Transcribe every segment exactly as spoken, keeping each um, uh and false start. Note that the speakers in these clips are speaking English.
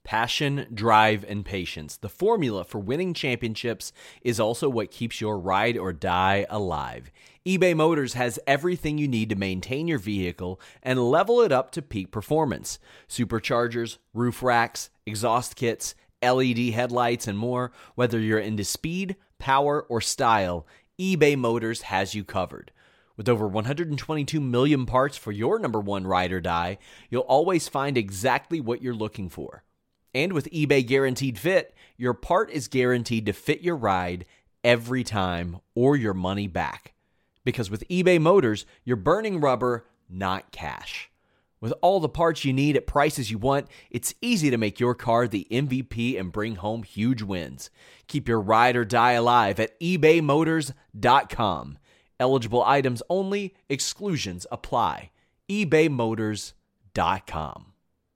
Passion, drive, and patience. The formula for winning championships is also what keeps your ride or die alive. eBay Motors has everything you need to maintain your vehicle and level it up to peak performance. Superchargers, roof racks, exhaust kits, L E D headlights, and more. Whether you're into speed, power, or style, eBay Motors has you covered. With over one hundred twenty-two million parts for your number one ride or die, you'll always find exactly what you're looking for. And with eBay Guaranteed Fit, your part is guaranteed to fit your ride every time or your money back. Because with eBay Motors, you're burning rubber, not cash. With all the parts you need at prices you want, it's easy to make your car the M V P and bring home huge wins. Keep your ride or die alive at ebay motors dot com. Eligible items only, exclusions apply. ebay motors dot com.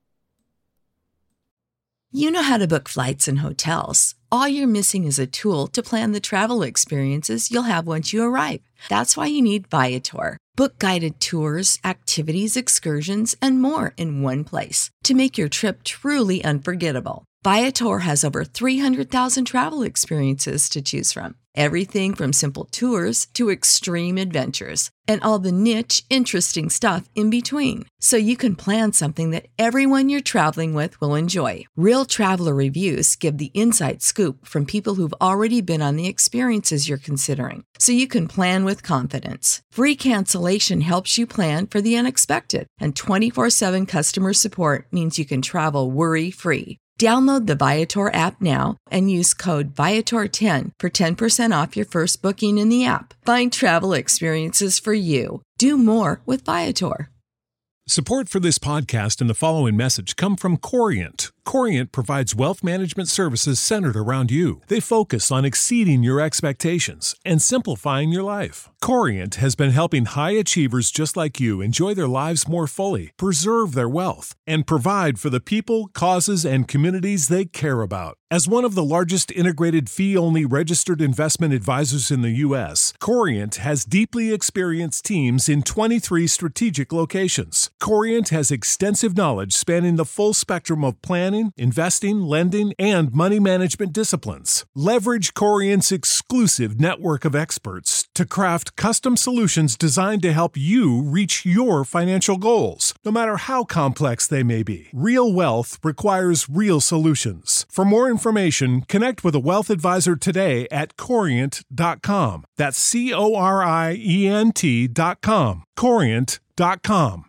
You know how to book flights and hotels. All you're missing is a tool to plan the travel experiences you'll have once you arrive. That's why you need Viator. Book guided tours, activities, excursions, and more in one place to make your trip truly unforgettable. Viator has over three hundred thousand travel experiences to choose from. Everything from simple tours to extreme adventures and all the niche, interesting stuff in between. So you can plan something that everyone you're traveling with will enjoy. Real traveler reviews give the inside scoop from people who've already been on the experiences you're considering. So you can plan with confidence. Free cancellation helps you plan for the unexpected. And twenty-four seven customer support means you can travel worry-free. Download the Viator app now and use code Viator ten for ten percent off your first booking in the app. Find travel experiences for you. Do more with Viator. Support for this podcast and the following message come from Corient. Corient provides wealth management services centered around you. They focus on exceeding your expectations and simplifying your life. Corient has been helping high achievers just like you enjoy their lives more fully, preserve their wealth, and provide for the people, causes, and communities they care about. As one of the largest integrated fee-only registered investment advisors in the U S, Corient has deeply experienced teams in twenty-three strategic locations. Corient has extensive knowledge spanning the full spectrum of planning, investing, lending, and money management disciplines. Leverage Corient's exclusive network of experts to craft custom solutions designed to help you reach your financial goals, no matter how complex they may be. Real wealth requires real solutions. For more information, connect with a wealth advisor today at corient dot com. That's C O R I E N T dot com. corient dot com.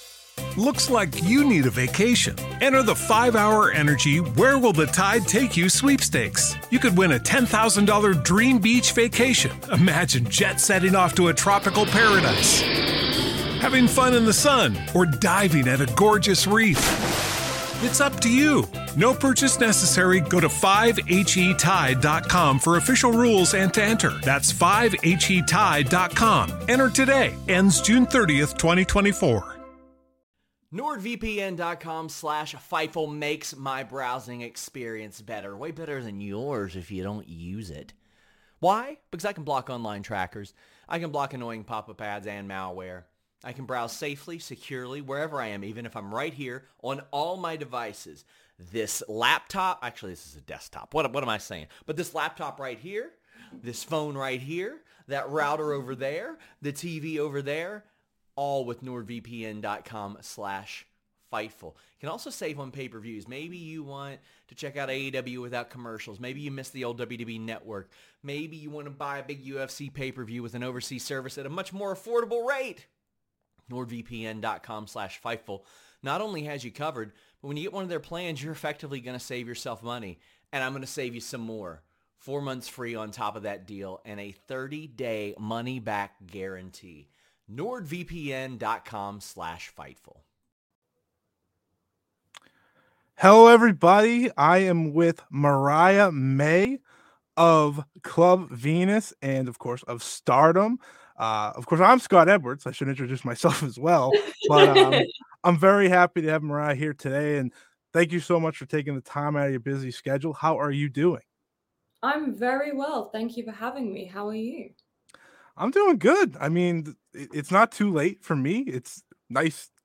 Looks like you need a vacation. Enter the five hour Energy Where Will the Tide Take You sweepstakes. You could win a ten thousand dollars dream beach vacation. Imagine jet setting off to a tropical paradise, having fun in the sun, or diving at a gorgeous reef. It's up to you. No purchase necessary. Go to five H E tide dot com for official rules and to enter. That's five H E tide dot com. Enter today. Ends June thirtieth, twenty twenty-four. NordVPN.com slash Fightful makes my browsing experience better. Way better than yours if you don't use it. Why? Because I can block online trackers. I can block annoying pop-up ads and malware. I can browse safely, securely, wherever I am, even if I'm right here on all my devices. This laptop, actually this is a desktop. What, what am I saying? But this laptop right here, this phone right here, that router over there, the T V over there, all with NordVPN.com slash Fightful. You can also save on pay-per-views. Maybe you want to check out A E W without commercials. Maybe you miss the old W W E Network. Maybe you want to buy a big U F C pay-per-view with an overseas service at a much more affordable rate. NordVPN.com slash Fightful not only has you covered, but when you get one of their plans, you're effectively going to save yourself money. And I'm going to save you some more. Four months free on top of that deal and a thirty-day money-back guarantee. NordVPN.com slash Fightful. Hello, everybody. I am with Mariah May of Club Venus and, of course, of Stardom. Uh, of course, I'm Scott Edwards. I should introduce myself as well. But um, I'm very happy to have Mariah here today. And thank you so much for taking the time out of your busy schedule. How are you doing? I'm very well. Thank you for having me. How are you? I'm doing good. I mean, it's not too late for me. It's nice,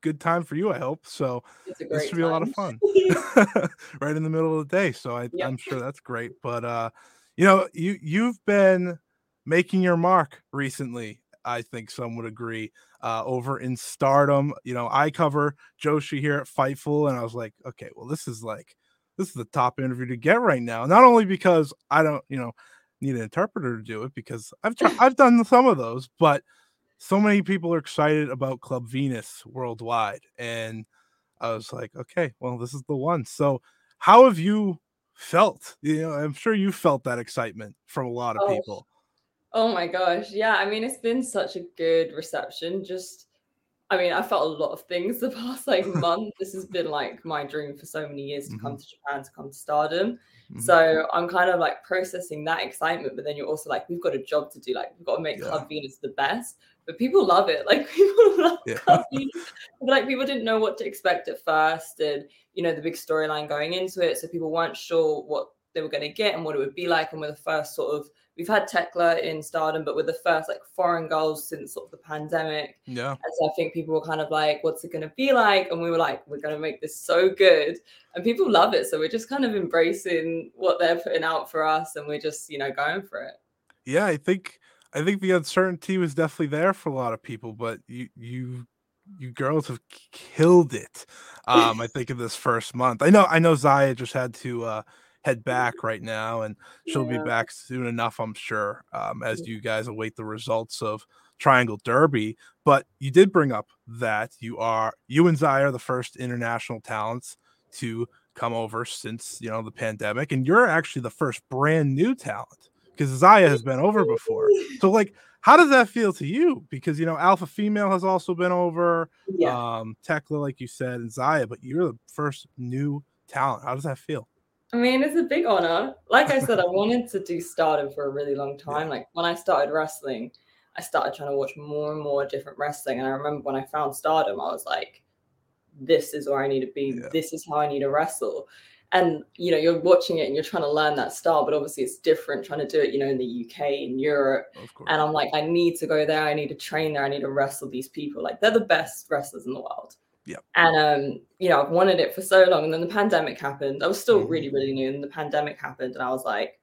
good time for you, I hope. So It's a this great should be a lot of time. fun. Right in the middle of the day. So I, Yep. I'm sure that's great. But uh, you know, you you've been making your mark recently. I think some would agree. Uh, over in Stardom, you know, I cover Joshi here at Fightful, and I was like, okay, well, this is like this is the top interview to get right now. Not only because I don't, you know, need an interpreter to do it, because I've tried, I've done some of those, but so many people are excited about Club Venus worldwide, and I was like, okay, well, this is the one. So, how have you felt? You know, I'm sure you felt that excitement from a lot of Oh, people. oh my gosh. Yeah, I mean, it's been such a good reception. Just, I mean, I felt a lot of things the past like month. This has been like my dream for so many years to hmm come to Japan, to come to Stardom. hmm So I'm kind of like processing that excitement, but then you're also like, we've got a job to do. Like, we've got to make Yeah, Club Venus the best. But people love it. Like, people love yeah, Club Venus. But, like, people didn't know what to expect at first, and you know the big storyline going into it. So people weren't sure what they were going to get and what it would be like. And we're the first sort of we've had Tekla in Stardom, but we're the first like foreign girls since sort of the pandemic. yeah. And so I think people were kind of like, what's it going to be like? And we were like, we're going to make this so good. And people love it. So we're just kind of embracing what they're putting out for us. And we're just, you know, going for it. Yeah, I think I think the uncertainty was definitely there for a lot of people, but you you you girls have k- killed it. Um, I think in this first month. I know I know Zaya just had to uh head back right now, and she'll be Yeah. back soon enough, I'm sure, um, as you guys await the results of Triangle Derby. But you did bring up that you are you and Zaya are the first international talents to come over since, you know, the pandemic, and you're actually the first brand new talent, because Zaya has been over before. So, like, how does that feel to you? Because, you know, Alpha Female has also been over, Yeah. um, Tekla, like you said, and Zaya, but you're the first new talent. How does that feel? I mean, it's a big honor. Like I said, I wanted to do Stardom for a really long Yeah. time. Like when I started wrestling, I started trying to watch more and more different wrestling. And I remember when I found Stardom, I was like, this is where I need to be. Yeah. This is how I need to wrestle. And you know, you're watching it and you're trying to learn that style, but obviously it's different trying to do it, you know, in the U K, in Europe. Of course. And I'm like, I need to go there, I need to train there, I need to wrestle these people. Like they're the best wrestlers in the world. Yeah. And um, you know, I've wanted it for so long. And then the pandemic happened. I was still Mhm. really, really new, and the pandemic happened, and I was like,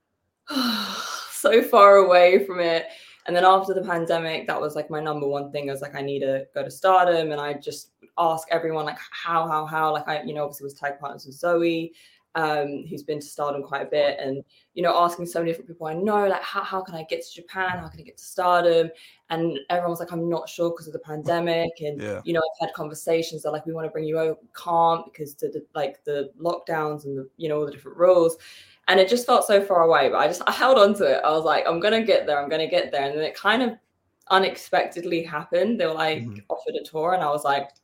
so far away from it. And then after the pandemic, that was like my number one thing. I was like, I need to go to Stardom. And I just ask everyone, like, how, how, how? Like, I, you know, obviously was tag partners with Zoe, um, who's been to Stardom quite a bit. And, you know, asking so many different people I know, like, how, how can I get to Japan? How can I get to Stardom? And everyone was like, I'm not sure because of the pandemic. And, Yeah. you know, I've had conversations that like, we want to bring you over, can't because to the, like the lockdowns and the, you know, all the different rules. And it just felt so far away, but I just I held on to it. I was like, I'm gonna get there, I'm gonna get there. And then it kind of unexpectedly happened. They were like Mhm. offered a tour, and I was like,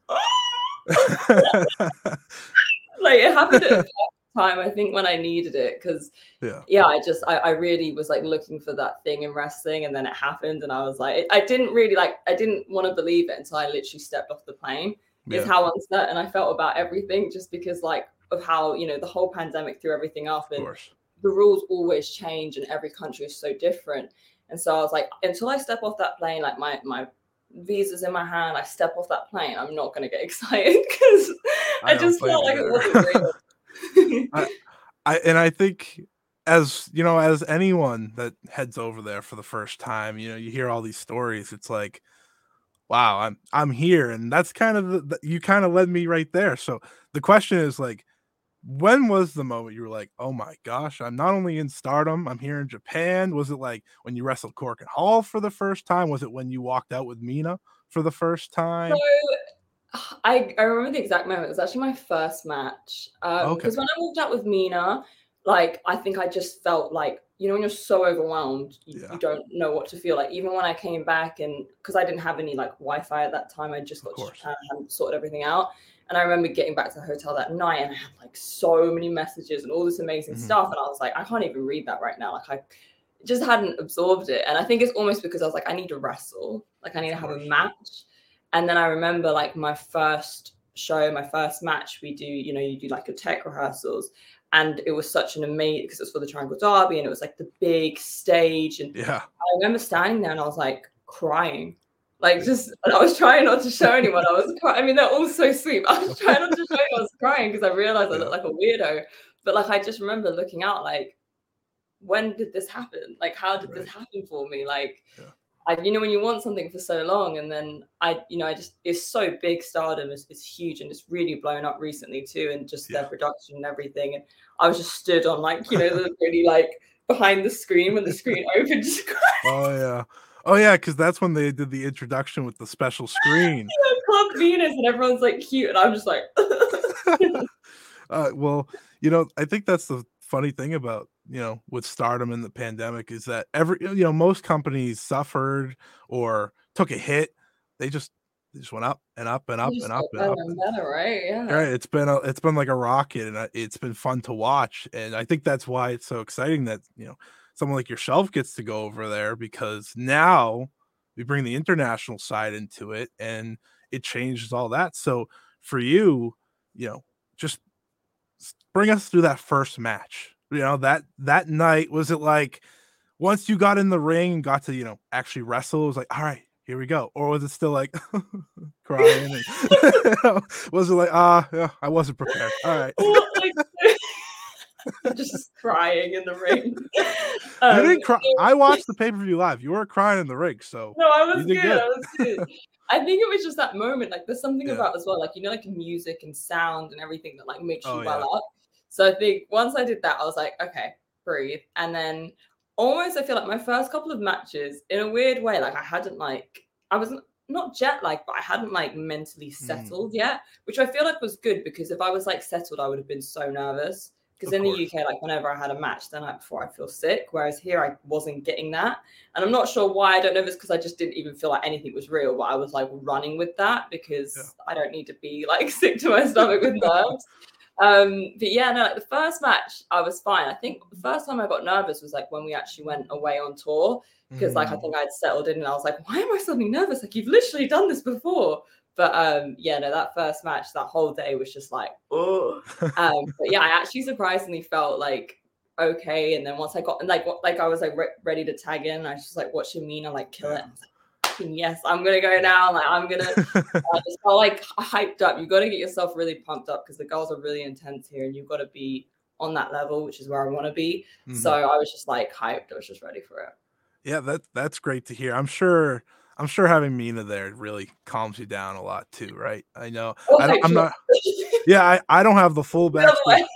like it happened at a perfect time, I think, when I needed it. Cause Yeah. yeah, I just I, I really was like looking for that thing in wrestling, and then it happened, and I was like, I didn't really like I didn't want to believe it until I literally stepped off the plane. Is Yeah. how uncertain I felt about everything, just because like of how, you know, the whole pandemic threw everything up, Of and course. the rules always change and every country is so different. And so I was like, until I step off that plane, like my my visa's in my hand, I step off that plane, I'm not gonna get excited because I I don't just blame felt you like it there. wasn't real. I, I and I think, as you know, as anyone that heads over there for the first time, you know, you hear all these stories. It's like, wow, I'm I'm here, and that's kind of the, the, you kind of led me right there. So the question is like, when was the moment you were like, oh my gosh, I'm not only in Stardom, I'm here in Japan? Was it like when you wrestled Cork and Hall for the first time? Was it when you walked out with Mina for the first So time? I, I remember the exact moment. It was actually my first match. Um, Okay. because when I walked out with Mina, like I think I just felt like, you know, when you're so overwhelmed, you, Yeah. you don't know what to feel like. Even when I came back, and because I didn't have any like Wi-Fi at that time, I just Of got to course. Japan and hadn't sorted everything out. And I remember getting back to the hotel that night, and I had like so many messages and all this amazing Mhm. stuff. And I was like, I can't even read that right now. Like I just hadn't absorbed it. And I think it's almost because I was like, I need to wrestle. Like I need Of to have a course. match. And then I remember like my first show, my first match, we do, you know, you do like your tech rehearsals. And it was such an amazing, because it was for the Triangle Derby, and it was like the big stage. And Yeah. I remember standing there and I was like crying. Like just, and I was trying not to show anyone. I was crying. I mean, they're all so sweet. I was trying not to show you I was crying because I realized I looked like a weirdo. But like, I just remember looking out like, when did this happen? Like, how did right. this happen for me? Like, yeah. I, you know, when you want something for so long, and then I, you know, I just, it's so big. Stardom is, is huge, and it's really blown up recently too, and just yeah. their production and everything. And I was just stood on like, you know, the really like behind the screen when the screen opened. Just oh yeah. Oh yeah, because that's when they did the introduction with the special screen. Yeah, Club Venus, and everyone's like cute, and I'm just like. uh, well, you know, I think that's the funny thing about, you know, with Stardom in the pandemic is that every, you know, most companies suffered or took a hit. They just they just went up and up and up and up and up. And better, right? Yeah. Right. It's been a, it's been like a rocket, and it's been fun to watch, and I think that's why it's so exciting that, you know, someone like yourself gets to go over there, because now we bring the international side into it and it changes all that. So for you, you know, just bring us through that first match. You know, that that night, was it like once you got in the ring and got to, you know, actually wrestle, it was like, all right, here we go? Or was it still like crying? And was it like, ah, uh, yeah, I wasn't prepared. All right. Just crying in the ring. Um, you didn't cry. I watched the pay-per-view live. You were crying in the ring, so no, I was good. good. I was good. I think it was just that moment. Like, there's something yeah. about as well, like, you know, like music and sound and everything that like makes you oh, well yeah. up. So I think once I did that, I was like, okay, breathe. And then almost I feel like my first couple of matches, in a weird way, like I hadn't like I wasn't not jet lagged, but I hadn't like mentally settled mm. yet, which I feel like was good, because if I was like settled, I would have been so nervous. Because in the U K, like whenever I had a match the night before, I feel sick. Whereas here, I wasn't getting that. And I'm not sure why. I don't know if it's because I just didn't even feel like anything was real, but I was like running with that, because yeah. I don't need to be like sick to my stomach with nerves. Um, but yeah, no, like the first match, I was fine. I think the first time I got nervous was like when we actually went away on tour, because mm. like I think I'd settled in and I was like, why am I suddenly nervous? Like, you've literally done this before. But um, yeah, no, that first match, that whole day was just like, oh. Um, but yeah, I actually surprisingly felt like okay. And then once I got like, like I was like re- ready to tag in, I was just like watching Mina like kill it. I was like, yes, I'm gonna go now. Like I'm gonna. I just felt like hyped up. You got to get yourself really pumped up, because the girls are really intense here, and you've got to be on that level, which is where I want to be. Mm-hmm. So I was just like hyped. I was just ready for it. Yeah, that that's great to hear. I'm sure. I'm sure having Mina there really calms you down a lot too, right? I know. Oh, I don't, I'm not. Yeah, I, I don't have the full back.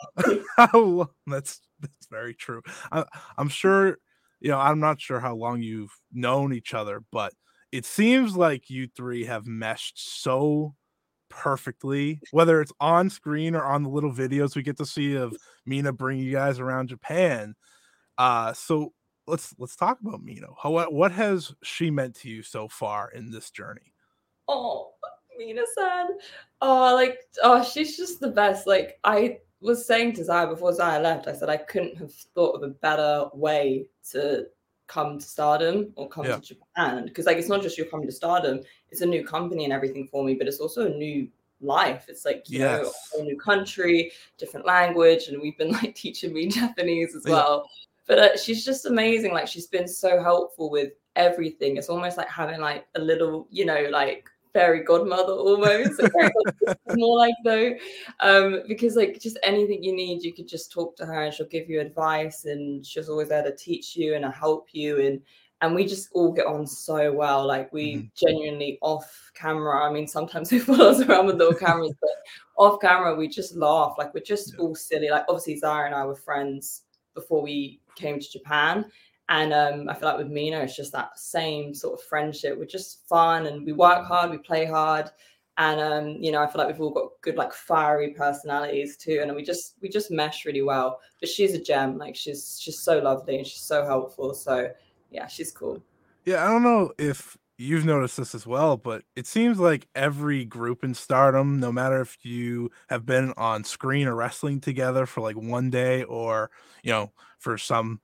that's that's very true. I, I'm sure. You know, I'm not sure how long you've known each other, but it seems like you three have meshed so perfectly, whether it's on screen or on the little videos we get to see of Mina bringing you guys around Japan. Uh, so. Let's let's talk about Mina. How, what what has she meant to you so far in this journey? Oh, Mina-san. Oh, like oh, she's just the best. Like I was saying to Zaya before Zaya left, I said I couldn't have thought of a better way to come to Stardom or come yeah. to Japan, because like it's not just you're coming to Stardom, it's a new company and everything for me, but it's also a new life. It's like, you yes. know, a new country, different language, and we've been like teaching me Japanese as well. Yeah. But uh, she's just amazing. Like, she's been so helpful with everything. It's almost like having like a little, you know, like fairy godmother almost. Like, fairy godmother, more like though, um, because like just anything you need, you could just talk to her and she'll give you advice, and she's always there to teach you and help you. And and we just all get on so well. Like we mm-hmm. genuinely off camera. I mean, sometimes we follow us around with little cameras, but off camera we just laugh. Like we're just yeah. all silly. Like obviously Zara and I were friends before we came to Japan, and um I feel like with Mina it's just that same sort of friendship. We're just fun and we work hard, we play hard, and um you know I feel like we've all got good like fiery personalities too, and we just we just mesh really well. But she's a gem. Like she's she's so lovely and she's so helpful. So yeah, she's cool. Yeah, I don't know if you've noticed this as well, but it seems like every group in Stardom, no matter if you have been on screen or wrestling together for like one day or, you know, for some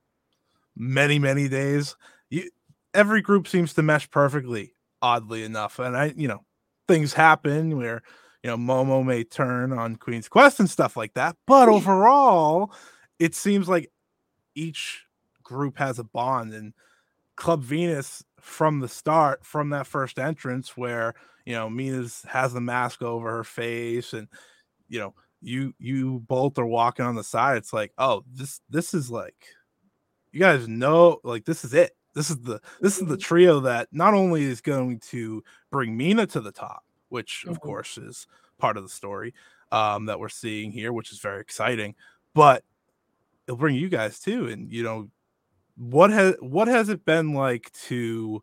many, many days, you, every group seems to mesh perfectly, oddly enough. And I, you know, things happen where, you know, Momo may turn on Queen's Quest and stuff like that. But overall, it seems like each group has a bond, and Club Venus from the start, from that first entrance where, you know, Mina's has the mask over her face and, you know, you you both are walking on the side. It's like, oh, this this is like, you guys know, like, this is it. This is the this is the trio that not only is going to bring Mina to the top, which of Mm-hmm. course is part of the story um, that we're seeing here, which is very exciting, but it'll bring you guys too. And you know, what has what has it been like to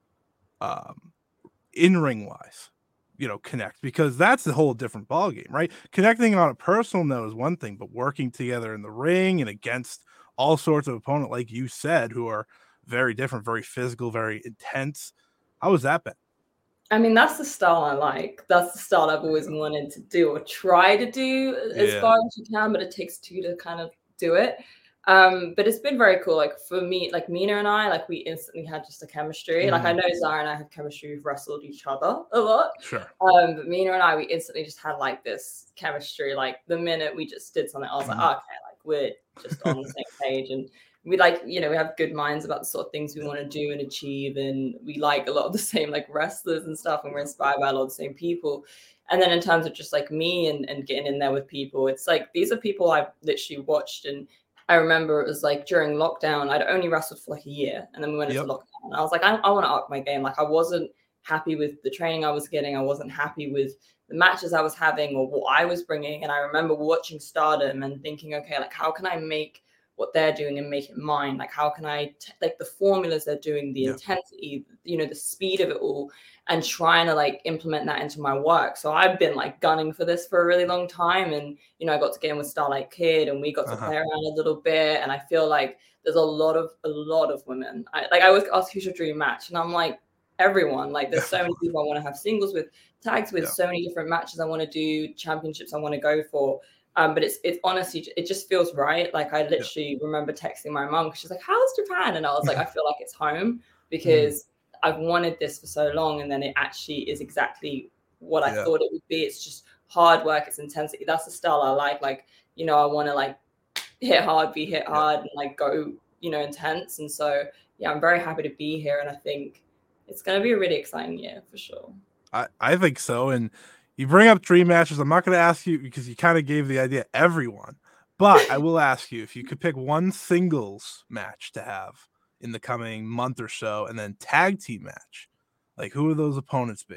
um, in ring wise, you know, connect, because that's a whole different ballgame, right? Connecting on a personal note is one thing, but working together in the ring and against all sorts of opponent, like you said, who are very different, very physical, very intense. How has that been? I mean, that's the style I like. That's the style I've always wanted to do or try to do as Yeah. far as you can, but it takes two to kind of do it. Um, but it's been very cool. Like for me, like Mina and I, like we instantly had just a chemistry. Like I Mhm. know Zara and I have chemistry. We've wrestled each other a lot. Sure. Um, but Mina and I, we instantly just had like this chemistry. Like the minute we just did something, I was Mhm. like, okay, like we're just on the same page. And we like, you know, we have good minds about the sort of things we want to do and achieve. And we like a lot of the same like wrestlers and stuff. And we're inspired by a lot of the same people. And then in terms of just like me and, and getting in there with people, it's like, these are people I've literally watched. And I remember it was like during lockdown, I'd only wrestled for like a year. And then we went Yep. into lockdown. And I was like, I, I want to up my game. Like I wasn't happy with the training I was getting. I wasn't happy with the matches I was having or what I was bringing. And I remember watching Stardom and thinking, okay, like how can I make what they're doing and make it mine? Like how can I t- like the formulas they're doing, the Yeah. intensity, you know, the speed of it all, and trying to like implement that into my work. So I've been like gunning for this for a really long time. And, you know, I got to get in with Starlight Kid and we got to Uh-huh. play around a little bit. And I feel like there's a lot of, a lot of women. I, like I always ask who's your dream match. And I'm like, everyone. Like there's so many people I want to have singles with, tags with, Yeah. so many different matches I want to do, championships I want to go for. Um, but it's it's honestly, it just feels right. Like I literally yeah. remember texting my mom because she's like, how's Japan? And I was like, I feel like it's home because mm. I've wanted this for so long. And then it actually is exactly what I yeah. thought it would be. It's just hard work. It's intensity. That's the style I like. Like, you know, I want to like hit hard, be hit yeah. hard and like go, you know, intense. And so, yeah, I'm very happy to be here. And I think it's going to be a really exciting year for sure. I, I think so. And you bring up dream matches. I'm not going to ask you because you kind of gave the idea everyone, but I will ask you if you could pick one singles match to have in the coming month or so, and then tag team match, like who would those opponents be?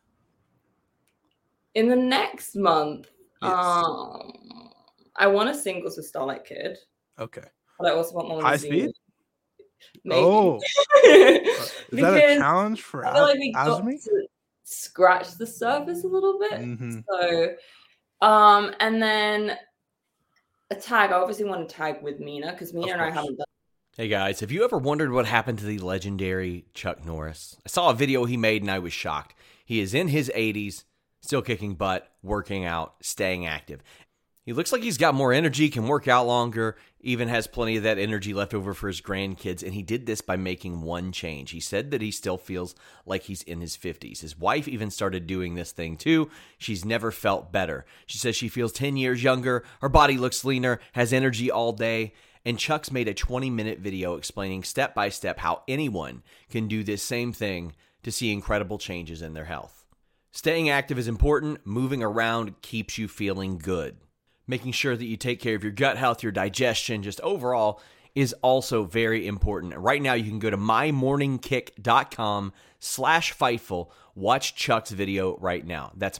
In the next month, yes. um, I want a singles with Starlight Kid. Okay. But I also want one High with speed. Maybe. Oh, is that a challenge for I feel like we got Azumi? to scratch the surface a little bit. Mm-hmm. So, um, and then a tag. I obviously want to tag with Mina because Mina and I haven't done. Hey guys, have you ever wondered what happened to the legendary Chuck Norris? I saw a video he made and I was shocked. He is in his eighties, still kicking butt, working out, staying active. He looks like he's got more energy, can work out longer, even has plenty of that energy left over for his grandkids, and he did this by making one change. He said that he still feels like he's in his fifties. His wife even started doing this thing too. She's never felt better. She says she feels ten years younger, her body looks leaner, has energy all day, and Chuck's made a twenty-minute video explaining step by step how anyone can do this same thing to see incredible changes in their health. Staying active is important. Moving around keeps you feeling good. Making sure that you take care of your gut health, your digestion, just overall is also very important. Right now, you can go to mymorningkick.com slash Fightful. Watch Chuck's video right now. That's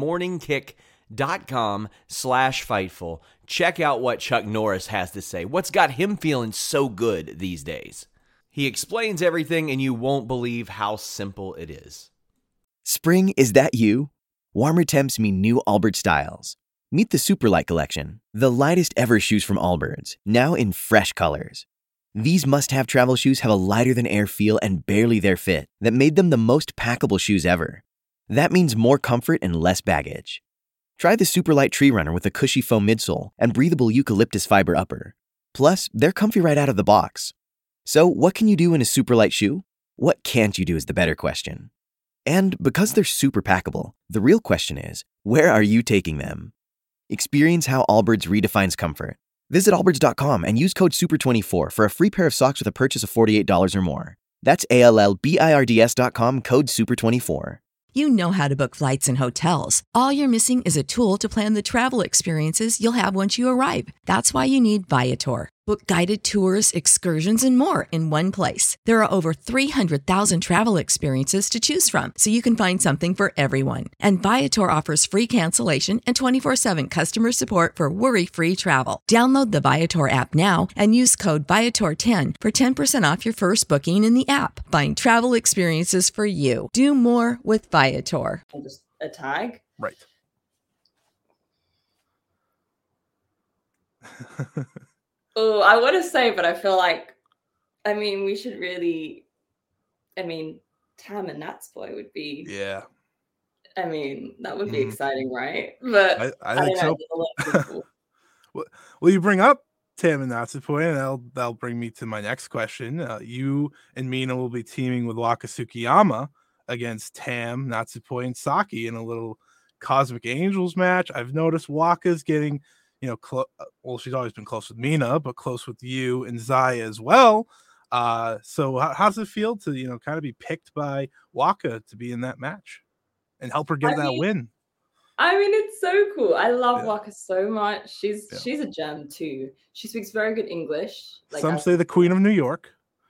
mymorningkick.com slash Fightful. Check out what Chuck Norris has to say. What's got him feeling so good these days? He explains everything, and you won't believe how simple it is. Spring, is that you? Warmer temps mean new Allbirds styles. Meet the Superlight Collection, the lightest ever shoes from Allbirds, now in fresh colors. These must-have travel shoes have a lighter-than-air feel and barely their fit that made them the most packable shoes ever. That means more comfort and less baggage. Try the Superlight Tree Runner with a cushy foam midsole and breathable eucalyptus fiber upper. Plus, they're comfy right out of the box. So, what can you do in a Superlight shoe? What can't you do is the better question. And because they're super packable, the real question is, where are you taking them? Experience how Allbirds redefines comfort. Visit allbirds dot com and use code super twenty-four for a free pair of socks with a purchase of forty-eight dollars or more. That's A L L B I R D S dot com, code super twenty-four. You know how to book flights and hotels. All you're missing is a tool to plan the travel experiences you'll have once you arrive. That's why you need Viator. Book guided tours, excursions, and more in one place. There are over three hundred thousand travel experiences to choose from, so you can find something for everyone. And Viator offers free cancellation and twenty-four seven customer support for worry-free travel. Download the Viator app now and use code Viator ten for ten percent off your first booking in the app. Find travel experiences for you. Do more with Viator. Just a tag. Right. Oh, I want to say, but I feel like, I mean, we should really, I mean, Tam and Natsupoi would be, Yeah. I mean, that would be Mhm. exciting, right? But I, I I think don't know. so. there's a lot of people. Well, well, you bring up Tam and Natsupoi, and that'll, that'll bring me to my next question. Uh, you and Mina will be teaming with Waka Tsukiyama against Tam, Natsupoi, and Saki in a little Cosmic Angels match. I've noticed Waka's getting, you know, clo- well, she's always been close with Mina, but close with you and Zaya as well. Uh, so how, how's it feel to, you know, kind of be picked by Waka to be in that match and help her get I that mean, win? I mean, it's so cool. I love Yeah. Waka so much. She's Yeah. she's a gem too. She speaks very good English. Like Some I- say the Queen of New York,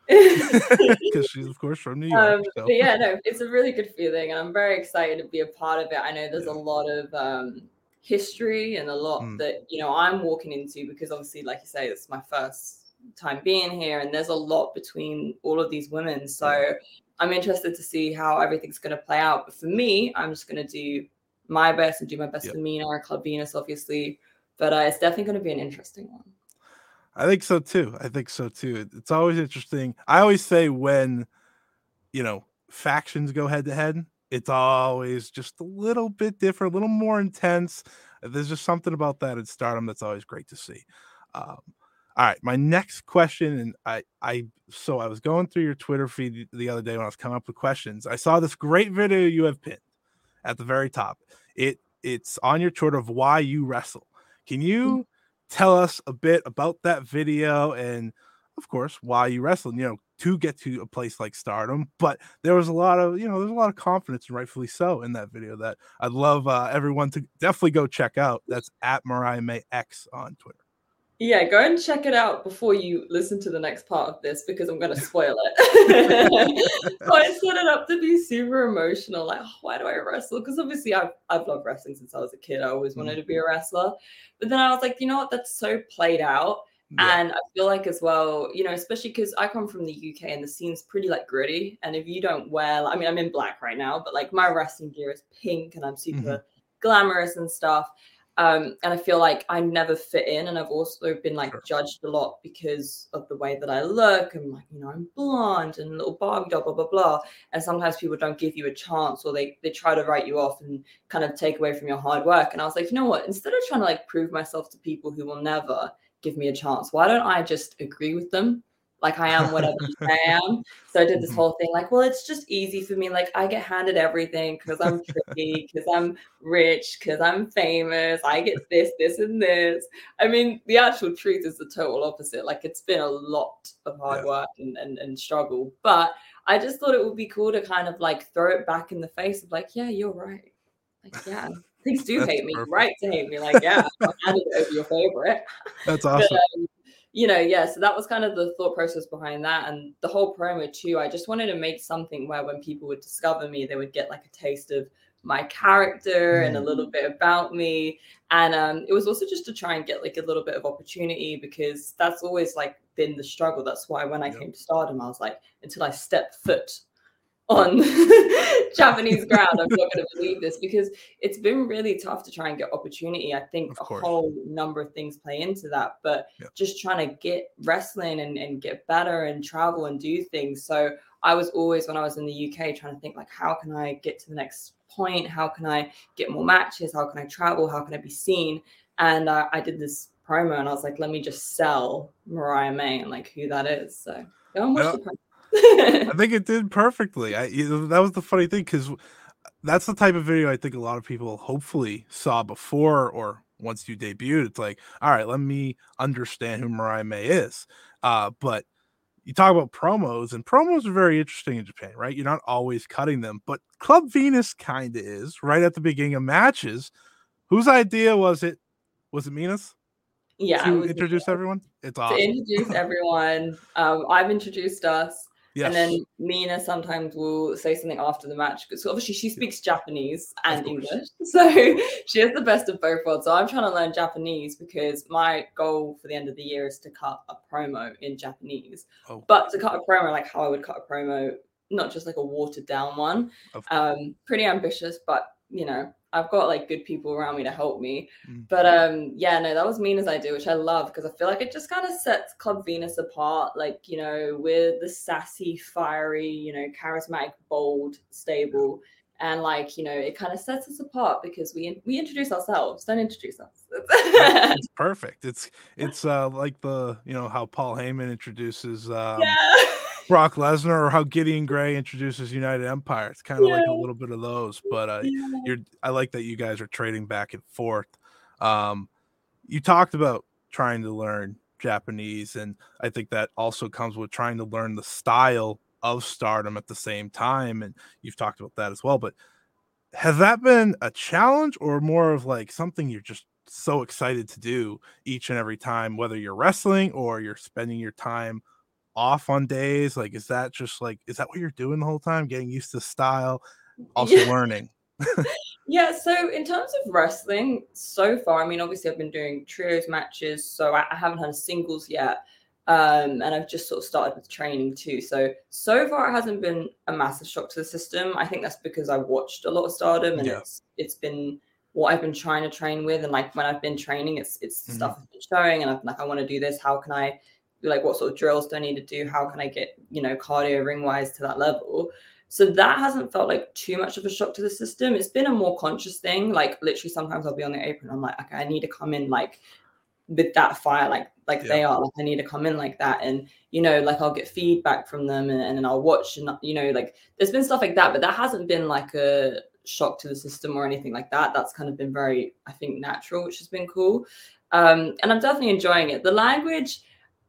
because she's of course from New York. Um, so. but yeah, no, it's a really good feeling, and I'm very excited to be a part of it. I know there's Yeah. a lot of um, history and a lot Mm. that you know I'm walking into because obviously, like you say, it's my first time being here, and there's a lot between all of these women. So Yeah. I'm interested to see how everything's going to play out. But for me, I'm just going to do my best and do my best Yep. for Mina or Club Venus, obviously. But uh, it's definitely going to be an interesting one. I think so too. I think so too. It- It's always interesting. I always say when, you know, factions go head to head, it's always just a little bit different, a little more intense. There's just something about that in Stardom that's always great to see. Um, all right, my next question, and I, I, so I was going through your Twitter feed the other day when I was coming up with questions. I saw this great video you have pinned at the very top. It, it's on your Twitter of why you wrestle. Can you tell us a bit about that video and, of course, why you wrestle, you know, to get to a place like Stardom? But there was a lot of, you know, there's a lot of confidence, and rightfully so, in that video that I'd love uh, everyone to definitely go check out. That's at Mariah May X on Twitter. Yeah, go and check it out before you listen to the next part of this because I'm going to spoil it. So I set it up to be super emotional. Like, oh, why do I wrestle? Because obviously I've, I've loved wrestling since I was a kid. I always wanted to be a wrestler. But then I was like, you know what? That's so played out. Yeah. And I feel like as well, you know, especially because I come from the U K and the scene's pretty like gritty. And if you don't wear, I mean, I'm in black right now, but like my wrestling gear is pink and I'm super Mhm. glamorous and stuff. Um, and I feel like I never fit in, and I've also been like Sure. judged a lot because of the way that I look, and like, you know, I'm blonde and a little Barbie doll, blah blah blah. And sometimes people don't give you a chance, or they they try to write you off and kind of take away from your hard work. And I was like, you know what? Instead of trying to like prove myself to people who will never give me a chance, why don't I just agree with them? Like I am whatever you say I am. So I did this Mhm. whole thing like, well, it's just easy for me. Like I get handed everything because I'm pretty, because I'm rich, because I'm famous. I get this, this, and this. I mean, the actual truth is the total opposite. Like it's been a lot of hard Yeah. work and, and, and struggle. But I just thought it would be cool to kind of like throw it back in the face of like, yeah, you're right. Like, yeah, please do That's hate me. You're perfect. right to hate me. Like, yeah, I'm handed it over your favorite. That's But, awesome. um, you know, yeah, so that was kind of the thought process behind that. And the whole promo too, I just wanted to make something where when people would discover me, they would get like a taste of my character and a Mm. little bit about me. And um, it was also just to try and get like a little bit of opportunity, because that's always like been the struggle. That's why when I Yep. came to Stardom, I was like, until I step foot on Japanese ground, I'm not going to believe this, because it's been really tough to try and get opportunity. I think Of a course. whole number of things play into that, but Yep. just trying to get wrestling and, and get better and travel and do things. So I was always, when I was in the U K, trying to think like, how can I get to the next point? How can I get more matches? How can I travel? How can I be seen? And uh, I did this promo and I was like, let me just sell Mariah May and like who that is. So go and watch Yeah. the promo. I think it did perfectly. I you know, that was the funny thing, because that's the type of video I think a lot of people hopefully saw before or once you debuted. It's like, all right, let me understand who Mariah May is. Uh, but you talk about promos, and promos are very interesting in Japan, right? You're not always cutting them, but Club Venus kind of is right at the beginning of matches. Whose idea was it? Was it Mina's? Yeah, to introduce everyone. It's awesome. To introduce everyone. Um, I've introduced us. Yes. And then Mina sometimes will say something after the match because obviously she speaks Japanese and English. So she has the best of both worlds. So I'm trying to learn Japanese because my goal for the end of the year is to cut a promo in Japanese. Oh. But to cut a promo like how I would cut a promo, not just like a watered down one. Um, pretty ambitious, but you know, I've got like good people around me to help me. Mm. But um, yeah, no, that was Mina's idea, which I love because I feel like it just kind of sets Club Venus apart. Like, you know, we're the sassy, fiery, you know, charismatic, bold stable. And like, you know, it kind of sets us apart because we we introduce ourselves, don't introduce us. It's perfect. It's it's uh like the, you know, how Paul Heyman introduces um yeah. Brock Lesnar, or how Gideon Grey introduces United Empire. It's kind of yeah. like a little bit of those, but uh, yeah. you're. I like that you guys are trading back and forth. Um, you talked about trying to learn Japanese, and I think that also comes with trying to learn the style of Stardom at the same time. And you've talked about that as well. But has that been a challenge, or more of like something you're just so excited to do each and every time, whether you're wrestling or you're spending your time off on days? Like, is that just like, is that what you're doing the whole time, getting used to style, also yeah. learning? Yeah, so in terms of wrestling so far, I mean, obviously I've been doing trios matches, so I, I haven't had a singles yet, um and I've just sort of started with training too. So so far it hasn't been a massive shock to the system. I think that's because I watched a lot of Stardom, and yeah. it's it's been what I've been trying to train with, and like when I've been training, it's it's mm-hmm. stuff I've been showing, and I'm like, I want to do this, how can I, like, what sort of drills do I need to do? How can I get, you know, cardio ring wise to that level? So that hasn't felt like too much of a shock to the system. It's been a more conscious thing. Like literally sometimes I'll be on the apron. I'm like, okay, I need to come in like with that fire, like, like yeah. they are, like I need to come in like that. And, you know, like I'll get feedback from them, and, and then I'll watch, and, you know, like there's been stuff like that, but that hasn't been like a shock to the system or anything like that. That's kind of been very, I think, natural, which has been cool. Um, and I'm definitely enjoying it. The language,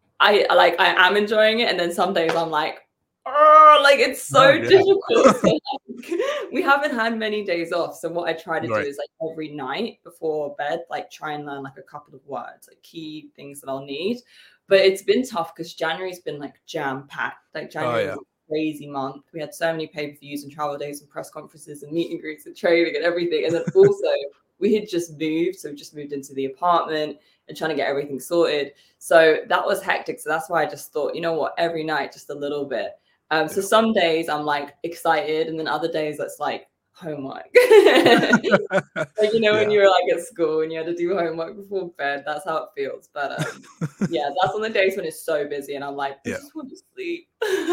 I like, I am enjoying it. And then some days I'm like, oh, like it's so oh, yeah. difficult. So, like, we haven't had many days off. So what I try to right. do is like every night before bed, like try and learn like a couple of words, like key things that I'll need. But it's been tough because January's been like jam packed. Like January oh, yeah. was a crazy month. We had so many pay-per-views and travel days and press conferences and meet and greets and training and everything. And then also we had just moved. So we just moved into the apartment and trying to get everything sorted. So that was hectic. So that's why I just thought, you know what, every night, just a little bit. Um, so some days I'm like excited, and then other days that's like homework. Like, you know, yeah. when you were like at school and you had to do homework before bed, that's how it feels. But um, yeah, that's on the days when it's so busy and I'm like, I yeah. just want to sleep.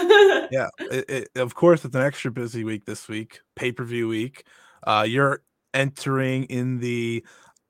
Yeah, it, it, of course, it's an extra busy week this week, pay-per-view week. Uh, you're entering in the,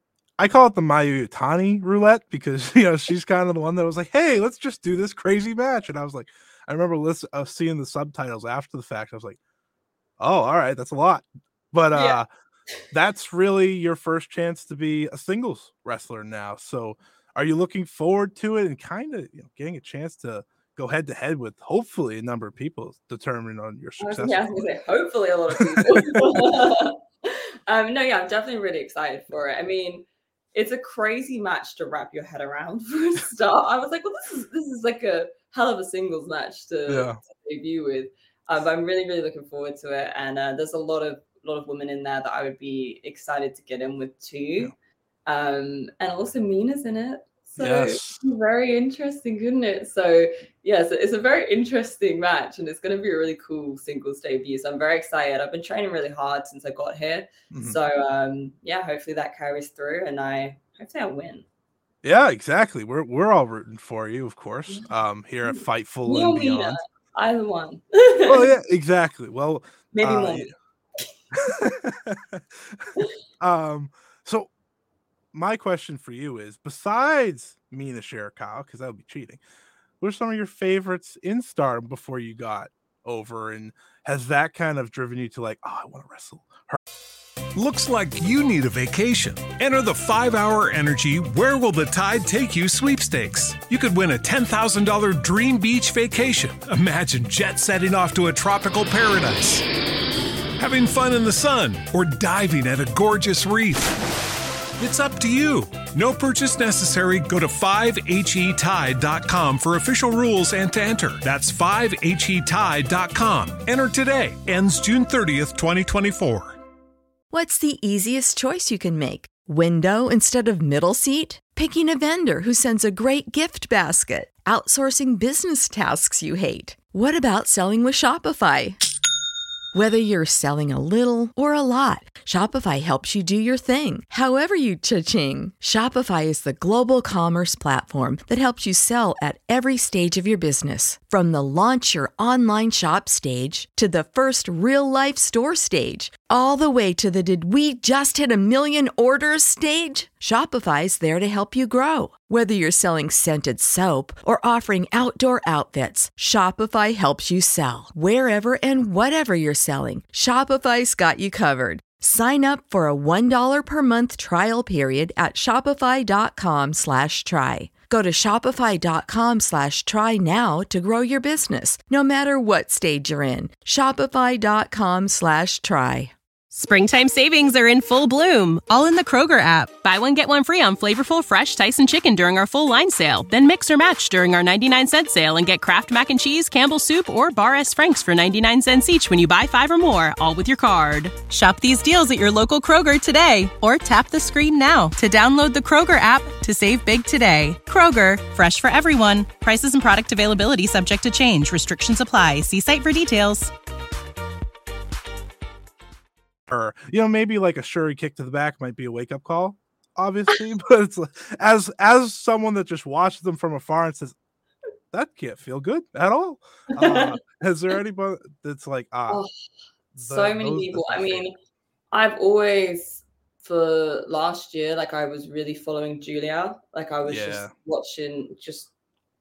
I call it the Mayu Iwatani roulette, because, you know, she's kind of the one that was like, hey, let's just do this crazy match. And I was like, I remember listen, uh, seeing the subtitles after the fact. I was like, oh, all right, that's a lot. But uh, yeah. that's really your first chance to be a singles wrestler now. So are you looking forward to it, and kind of, you know, getting a chance to go head to head with hopefully a number of people determining on your success? Yeah, I was gonna say, hopefully a lot of people. um, no, yeah, I'm definitely really excited for it. I mean, it's a crazy match to wrap your head around for a start. I was like, well, this is this is like a hell of a singles match to, yeah. to debut with. Um, but I'm really, really looking forward to it. And uh, there's a lot of lot of women in there that I would be excited to get in with too. Yeah. Um, and also Mina's in it. So yes. very interesting, isn't it? So yeah, so it's a very interesting match, and it's going to be a really cool singles debut. So I'm very excited. I've been training really hard since I got here. Mm-hmm. So um, yeah, hopefully that carries through, and I hopefully I win. Yeah, exactly. We're we're all rooting for you, of course. Um, here at Fightful Me and Beyond. Mina, either one. Well, yeah, exactly. Well, maybe uh, more. Yeah. um, so my question for you is, besides Mina Shirakawa, because that would be cheating, what are some of your favorites in Stardom before you got over, and has that kind of driven you to like, oh, I want to wrestle her? Looks like you need a vacation. Enter the five hour Energy Where Will the Tide Take You sweepstakes. You could win a ten thousand dollars dream beach vacation. Imagine jet setting off to a tropical paradise, having fun in the sun, or diving at a gorgeous reef. It's up to you. No purchase necessary. Go to five H E tide dot com for official rules and to enter. That's five H E tide dot com. Enter today. Ends June thirtieth, twenty twenty-four. What's the easiest choice you can make? Window instead of middle seat? Picking a vendor who sends a great gift basket? Outsourcing business tasks you hate? What about selling with Shopify? Whether you're selling a little or a lot, Shopify helps you do your thing, however you cha-ching. Shopify is the global commerce platform that helps you sell at every stage of your business. From the launch your online shop stage to the first real-life store stage, all the way to the did we just hit a million orders stage. Shopify's there to help you grow. Whether you're selling scented soap or offering outdoor outfits, Shopify helps you sell. Wherever and whatever you're selling, Shopify's got you covered. Sign up for a one dollar per month trial period at shopify.com slash try. Go to shopify.com slash try now to grow your business, no matter what stage you're in. Shopify.com slash try. Springtime savings are in full bloom, all in the Kroger app. Buy one, get one free on flavorful fresh Tyson chicken during our full line sale. Then mix or match during our ninety-nine cent sale and get Kraft Mac and Cheese, Campbell's Soup, or Bar S. Frank's for ninety-nine cents each when you buy five or more, all with your card. Shop these deals at your local Kroger today, or tap the screen now to download the Kroger app to save big today. Kroger, fresh for everyone. Prices and product availability subject to change. Restrictions apply. See site for details. Or, you know, maybe like a Shuri kick to the back might be a wake up call, obviously, but it's like, as as someone that just watches them from afar and says that can't feel good at all. Uh, is there anybody that's like ah? Oh, the, so many those, people. I mean, I've always for last year, like I was really following Julia. Like I was Yeah. just watching. Just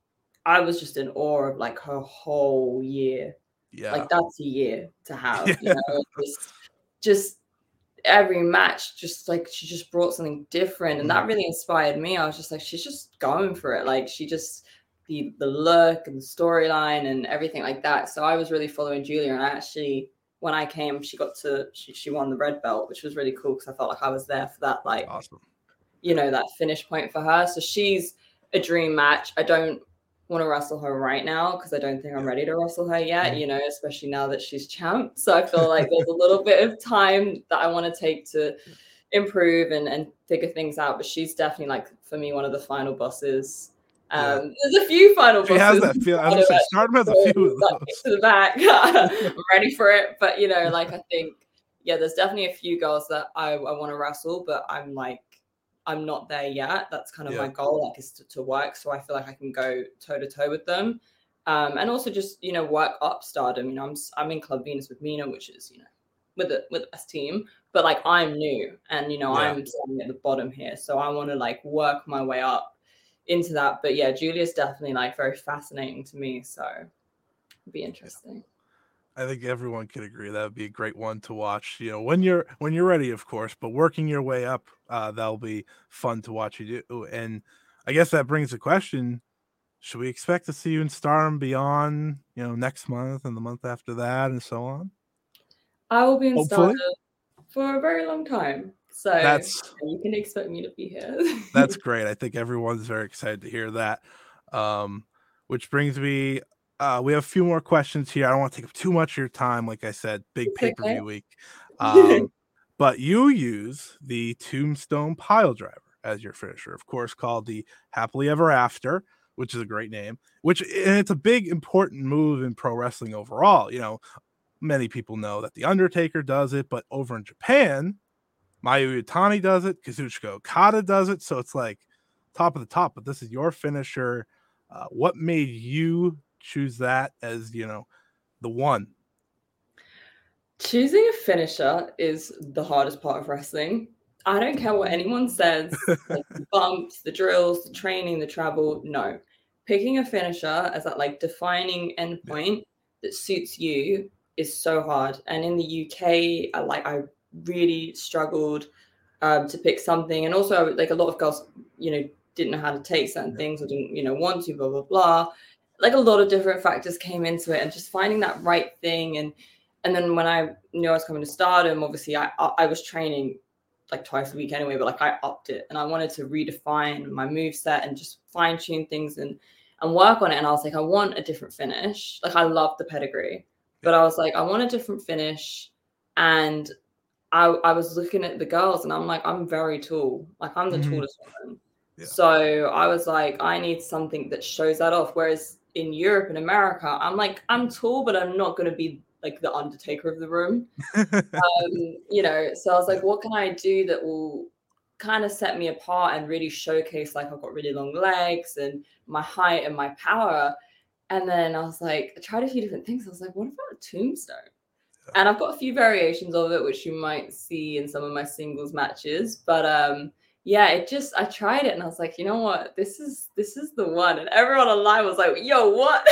I was just in awe of like her whole year. yeah, Like that's a year to have. Yeah. You know, just just every match, just like she just brought something different, and that really inspired me. I was just like, she's just going for it. Like she just the the look and the storyline and everything like that. So I was really following Julia, and I actually, when I came, she got to she, she won the red belt, which was really cool because I felt like I was there for that, like awesome. you know, that finish point for her. So she's a dream match. I don't want to wrestle her right now because I don't think I'm ready to wrestle her yet, Mhm. you know, especially now that she's champ. So I feel like there's a little bit of time that I want to take to improve and, and figure things out. But she's definitely like, for me, one of the final bosses. Um, There's a few final She bosses. has that feel. I was gonna say, Stardom has a few of Like, those. to the back. I'm ready for it. But, you know, like I think, yeah, there's definitely a few girls that I, I want to wrestle, but I'm like, I'm not there yet. That's kind of Yeah. my goal, like, is to, to work. So I feel like I can go toe to toe with them. Um, and also just, you know, work up Stardom. You know, I'm I'm in Club Venus with Mina, which is, you know, with the with the best team. But like I'm new and, you know, Yeah. I'm starting at the bottom here. So I want to like work my way up into that. But yeah, Julia's definitely like very fascinating to me. So it'd be interesting. I think everyone could agree that would be a great one to watch. You know, when you're when you're ready, of course, but working your way up, uh, that'll be fun to watch you do. And I guess that brings the question: should we expect to see you in Stardom beyond, you know, next month and the month after that, and so on? I will be in Hopefully. Stardom for a very long time. So That's you can expect me to be here. that's great. I think everyone's very excited to hear that. Um, which brings me, uh, we have a few more questions here. I don't want to take up too much of your time. Like I said, big It's pay per view okay. week. Um, but you use the Tombstone Pile Driver as your finisher, of course, called the Happily Ever After, which is a great name. Which and it's a big important move in pro wrestling overall. You know, many people know that the Undertaker does it, but over in Japan, Mayu Iwatani does it, Kazuchika Okada does it, so it's like top of the top. But this is your finisher. Uh, what made you choose that as, you know, the one? Choosing a finisher is the hardest part of wrestling. I don't care what anyone says, like the bumps, the drills, the training, the travel. No, picking a finisher as that like defining endpoint that suits you is so hard. And in the U K, I, like I really struggled um, to pick something. And also, like a lot of girls, you know, didn't know how to take certain yeah. things or didn't, you know, want to, blah, blah, blah. Like a lot of different factors came into it, and just finding that right thing. And and then when I knew I was coming to Stardom, obviously I I was training like twice a week anyway, but like I upped it, and I wanted to redefine my move set and just fine tune things and and work on it. And I was like, I want a different finish. Like I love the pedigree, but I was like, I want a different finish. And I I was looking at the girls, and I'm like, I'm very tall. Like I'm the mm-hmm. tallest woman. Yeah. So I was like, I need something that shows that off. Whereas in Europe and America, I'm like, I'm tall, but I'm not going to be like the Undertaker of the room. um, you know, so I was like, what can I do that will kind of set me apart and really showcase, like, I've got really long legs and my height and my power. And then I was like, I tried a few different things. I was like, what about a tombstone? Yeah. And I've got a few variations of it, which you might see in some of my singles matches. But um, yeah, it just, I tried it and I was like, you know what, this is, this is the one. And everyone online was like, yo, what?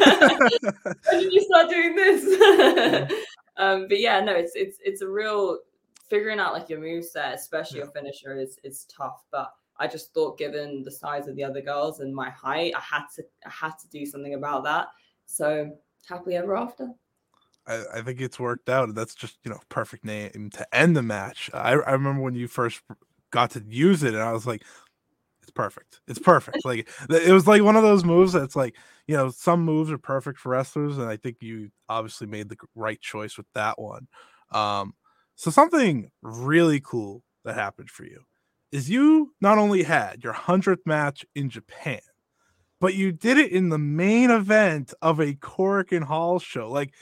When did you start doing this? um, but yeah, no, it's, it's, it's a real figuring out like your moveset, especially yeah. your finisher is, is tough. But I just thought, given the size of the other girls and my height, I had to, I had to do something about that. So happily ever after. I, I think it's worked out. That's just, you know, perfect name to end the match. I, I remember when you first got to use it and I was like, it's perfect. It's perfect. Like it was like one of those moves that's like, you know, some moves are perfect for wrestlers. And I think you obviously made the right choice with that one. Um, so something really cool that happened for you is you not only had your hundredth match in Japan, but you did it in the main event of a Korakuen Hall show. Like,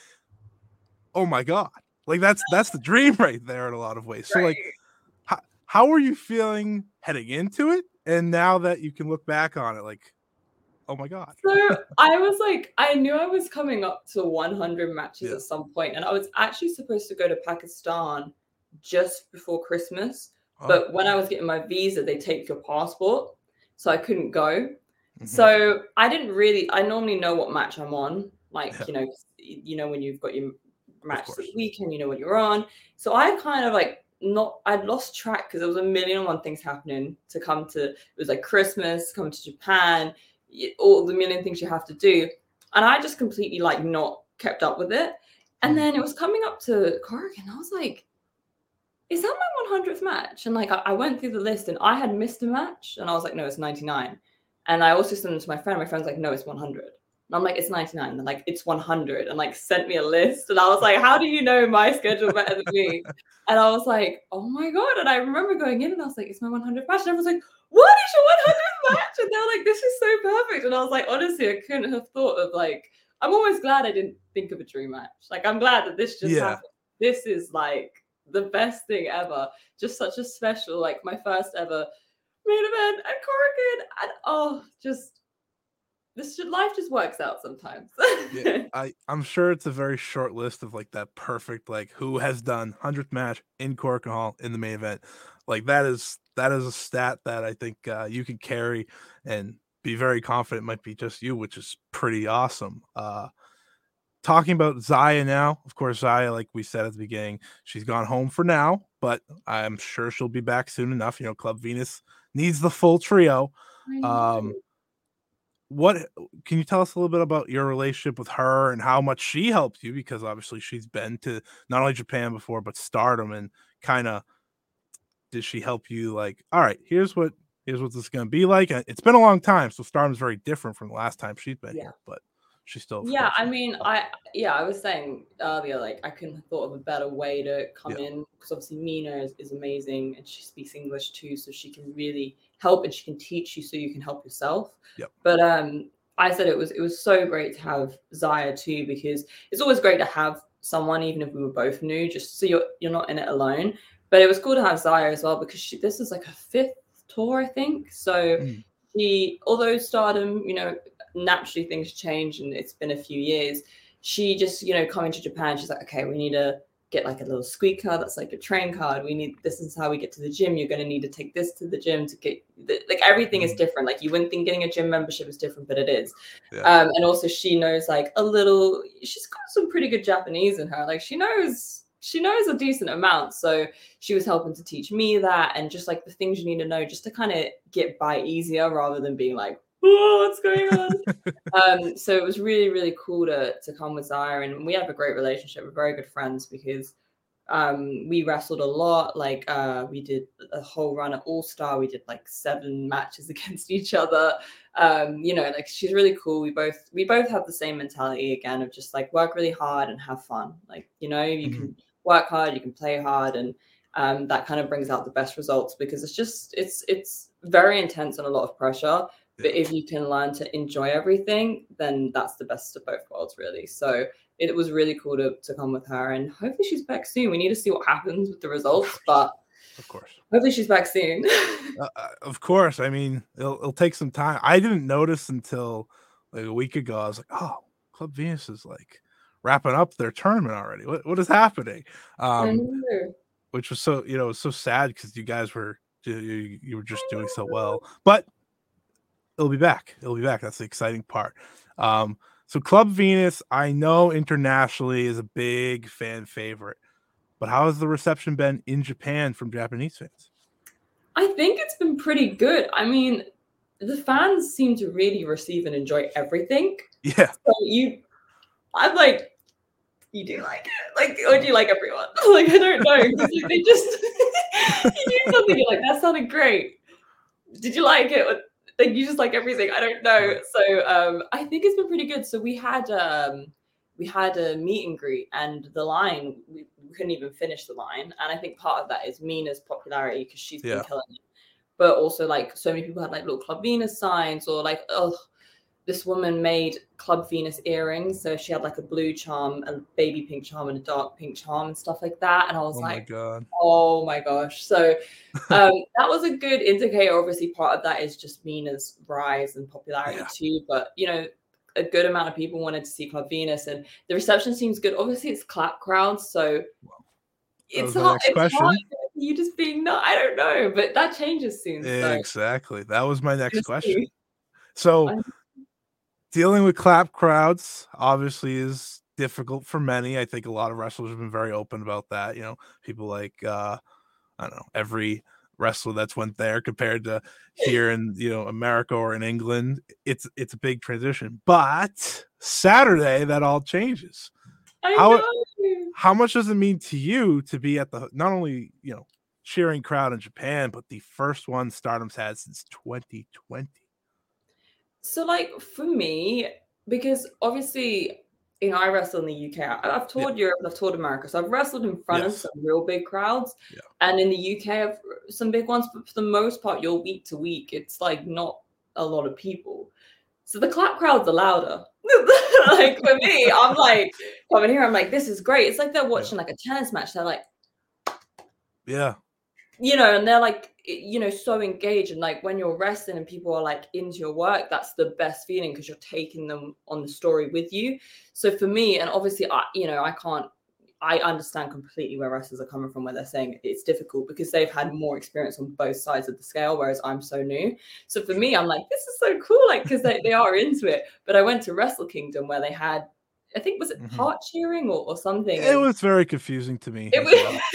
oh my God. Like that's, that's the dream right there in a lot of ways. So like, how, how are you feeling heading into it? And now that you can look back on it, like, oh my God. So I was like, I knew I was coming up to one hundred matches yeah. at some point, and I was actually supposed to go to Pakistan just before Christmas. Oh. But when I was getting my visa, they take your passport. So I couldn't go. Mm-hmm. So I didn't really, I normally know what match I'm on. Like, yeah. you know, you know, when you've got your match this weekend, you know what you're on. So I kind of like, not I'd lost track because there was a million and one things happening to come to. It was like Christmas, come to Japan, all the million things you have to do, and I just completely like not kept up with it. And then it was coming up to Korakuen, and I was like, is that my one hundredth match? And like I, I went through the list and I had missed a match, and I was like, no, it's ninety-nine. And I also sent them to my friend. My friend's like, no, it's one hundred. And I'm like, it's ninety-nine. And they're like, it's one hundred. And like sent me a list. And I was like, how do you know my schedule better than me? And I was like, oh my God. And I remember going in and I was like, it's my one hundredth match. And everyone's like, what is your one hundredth match? And they were like, this is so perfect. And I was like, honestly, I couldn't have thought of like, I'm always glad I didn't think of a dream match. Like, I'm glad that this just yeah. happened. This is like the best thing ever. Just such a special, like my first ever main event at Korakuen. And oh, just, This should, life just works out sometimes. yeah, I, I'm sure it's a very short list of like that perfect, like who has done hundredth match in Korakuen Hall in the main event. Like that is, that is a stat that I think uh, you can carry and be very confident might be just you, which is pretty awesome. Uh, talking about Xia now, of course, Xia, like we said at the beginning, she's gone home for now, but I'm sure she'll be back soon enough. You know, Club Venus needs the full trio. Um, What can you tell us a little bit about your relationship with her and how much she helped you? Because obviously she's been to not only Japan before, but Stardom, and kind of did she help you like, all right, here's what, here's what this is going to be like. And it's been a long time. So Stardom's very different from the last time she's been yeah. here, but she's still. Yeah. I mean, I, yeah, I was saying earlier, like I couldn't have thought of a better way to come yeah. in, because obviously Mina is, is amazing and she speaks English too. So she can really help and she can teach you so you can help yourself. Yep. But um, I said it was it was so great to have Xia too, because it's always great to have someone, even if we were both new, just so you're you're not in it alone. But it was cool to have Xia as well, because she, this is like her fifth tour, I think. So mm. she, although Stardom, you know, naturally things change and it's been a few years. She just, you know, coming to Japan, she's like, okay, we need to get like a little squeak card that's like a train card. We need, this is how we get to the gym. You're going to need to take this to the gym to get the, like everything is different. Like you wouldn't think getting a gym membership is different, but it is. Yeah. Um, and also she knows like a little, she's got some pretty good Japanese in her. Like she knows, she knows a decent amount. So she was helping to teach me that and just like the things you need to know just to kind of get by easier rather than being like, oh, what's going on? um, so it was really, really cool to to come with Zaya, and we have a great relationship. We're very good friends because um, we wrestled a lot. Like uh, we did a whole run at All Star. We did like seven matches against each other. Um, you know, like she's really cool. We both we both have the same mentality again of just like work really hard and have fun. Like you know, you mm-hmm. can work hard, you can play hard, and um, that kind of brings out the best results because it's just it's it's very intense and a lot of pressure. But if you can learn to enjoy everything, then that's the best of both worlds, really. So it was really cool to, to come with her. And hopefully she's back soon. We need to see what happens with the results. But of course, hopefully she's back soon. uh, of course. I mean, it'll, it'll take some time. I didn't notice until like a week ago. I was like, oh, Club Venus is like wrapping up their tournament already. What What is happening? Um, which was so, you know, it was so sad because you guys were, you, you were just doing so well. But it'll be back. It'll be back. That's the exciting part. Um, so Club Venus, I know internationally is a big fan favorite, but how has the reception been in Japan from Japanese fans? I think it's been pretty good. I mean, the fans seem to really receive and enjoy everything. Yeah. So you, I'm like, you do like it? Like, or do you like everyone? Like, I don't know. Like, they just, you do something, you're like, that sounded great. Did you like it? Like you just like everything. I don't know. So um, I think it's been pretty good. So we had um, we had a meet and greet, and the line we, we couldn't even finish the line. And I think part of that is Mina's popularity because she's been yeah. killing it. But also like so many people had like little Club Venus signs or like oh, this woman made Club Venus earrings. So she had like a blue charm, a baby pink charm, and a dark pink charm and stuff like that. And I was oh like, my God. oh my gosh. So um, that was a good indicator. Obviously, part of that is just Mina's rise and popularity yeah. too. But, you know, a good amount of people wanted to see Club Venus and the reception seems good. Obviously, it's clap crowds. So well, it's hard. It's hard. You just being not, I don't know. But that changes soon. So. Exactly. That was my next question. So I'm- dealing with clap crowds obviously is difficult for many. I think a lot of wrestlers have been very open about that. You know, people like, uh, I don't know, every wrestler that's went there compared to here in, you know, America or in England, it's, it's a big transition, but Saturday that all changes. I how, know. How much does it mean to you to be at the, not only, you know, cheering crowd in Japan, but the first one Stardom's had since twenty twenty? So, like, for me, because obviously, you know, I wrestle in the U K. I've toured yeah. Europe, I've toured America. So I've wrestled in front yes. of some real big crowds. Yeah. And in the U K, I've some big ones. But for the most part, you're week to week. It's, like, not a lot of people. So the clap crowds are louder. Like, for me, I'm, like, coming here, I'm like, this is great. It's like they're watching, yeah. like, a tennis match. They're like... Yeah. You know, and they're like, you know, so engaged. And like when you're wrestling and people are like into your work, that's the best feeling because you're taking them on the story with you. So for me, and obviously, I, you know, I can't, I understand completely where wrestlers are coming from, where they're saying it's difficult because they've had more experience on both sides of the scale, whereas I'm so new. So for me, I'm like, this is so cool, like, because they, they are into it. But I went to Wrestle Kingdom where they had, I think, was it mm-hmm. part cheering or, or something? It was very confusing to me. It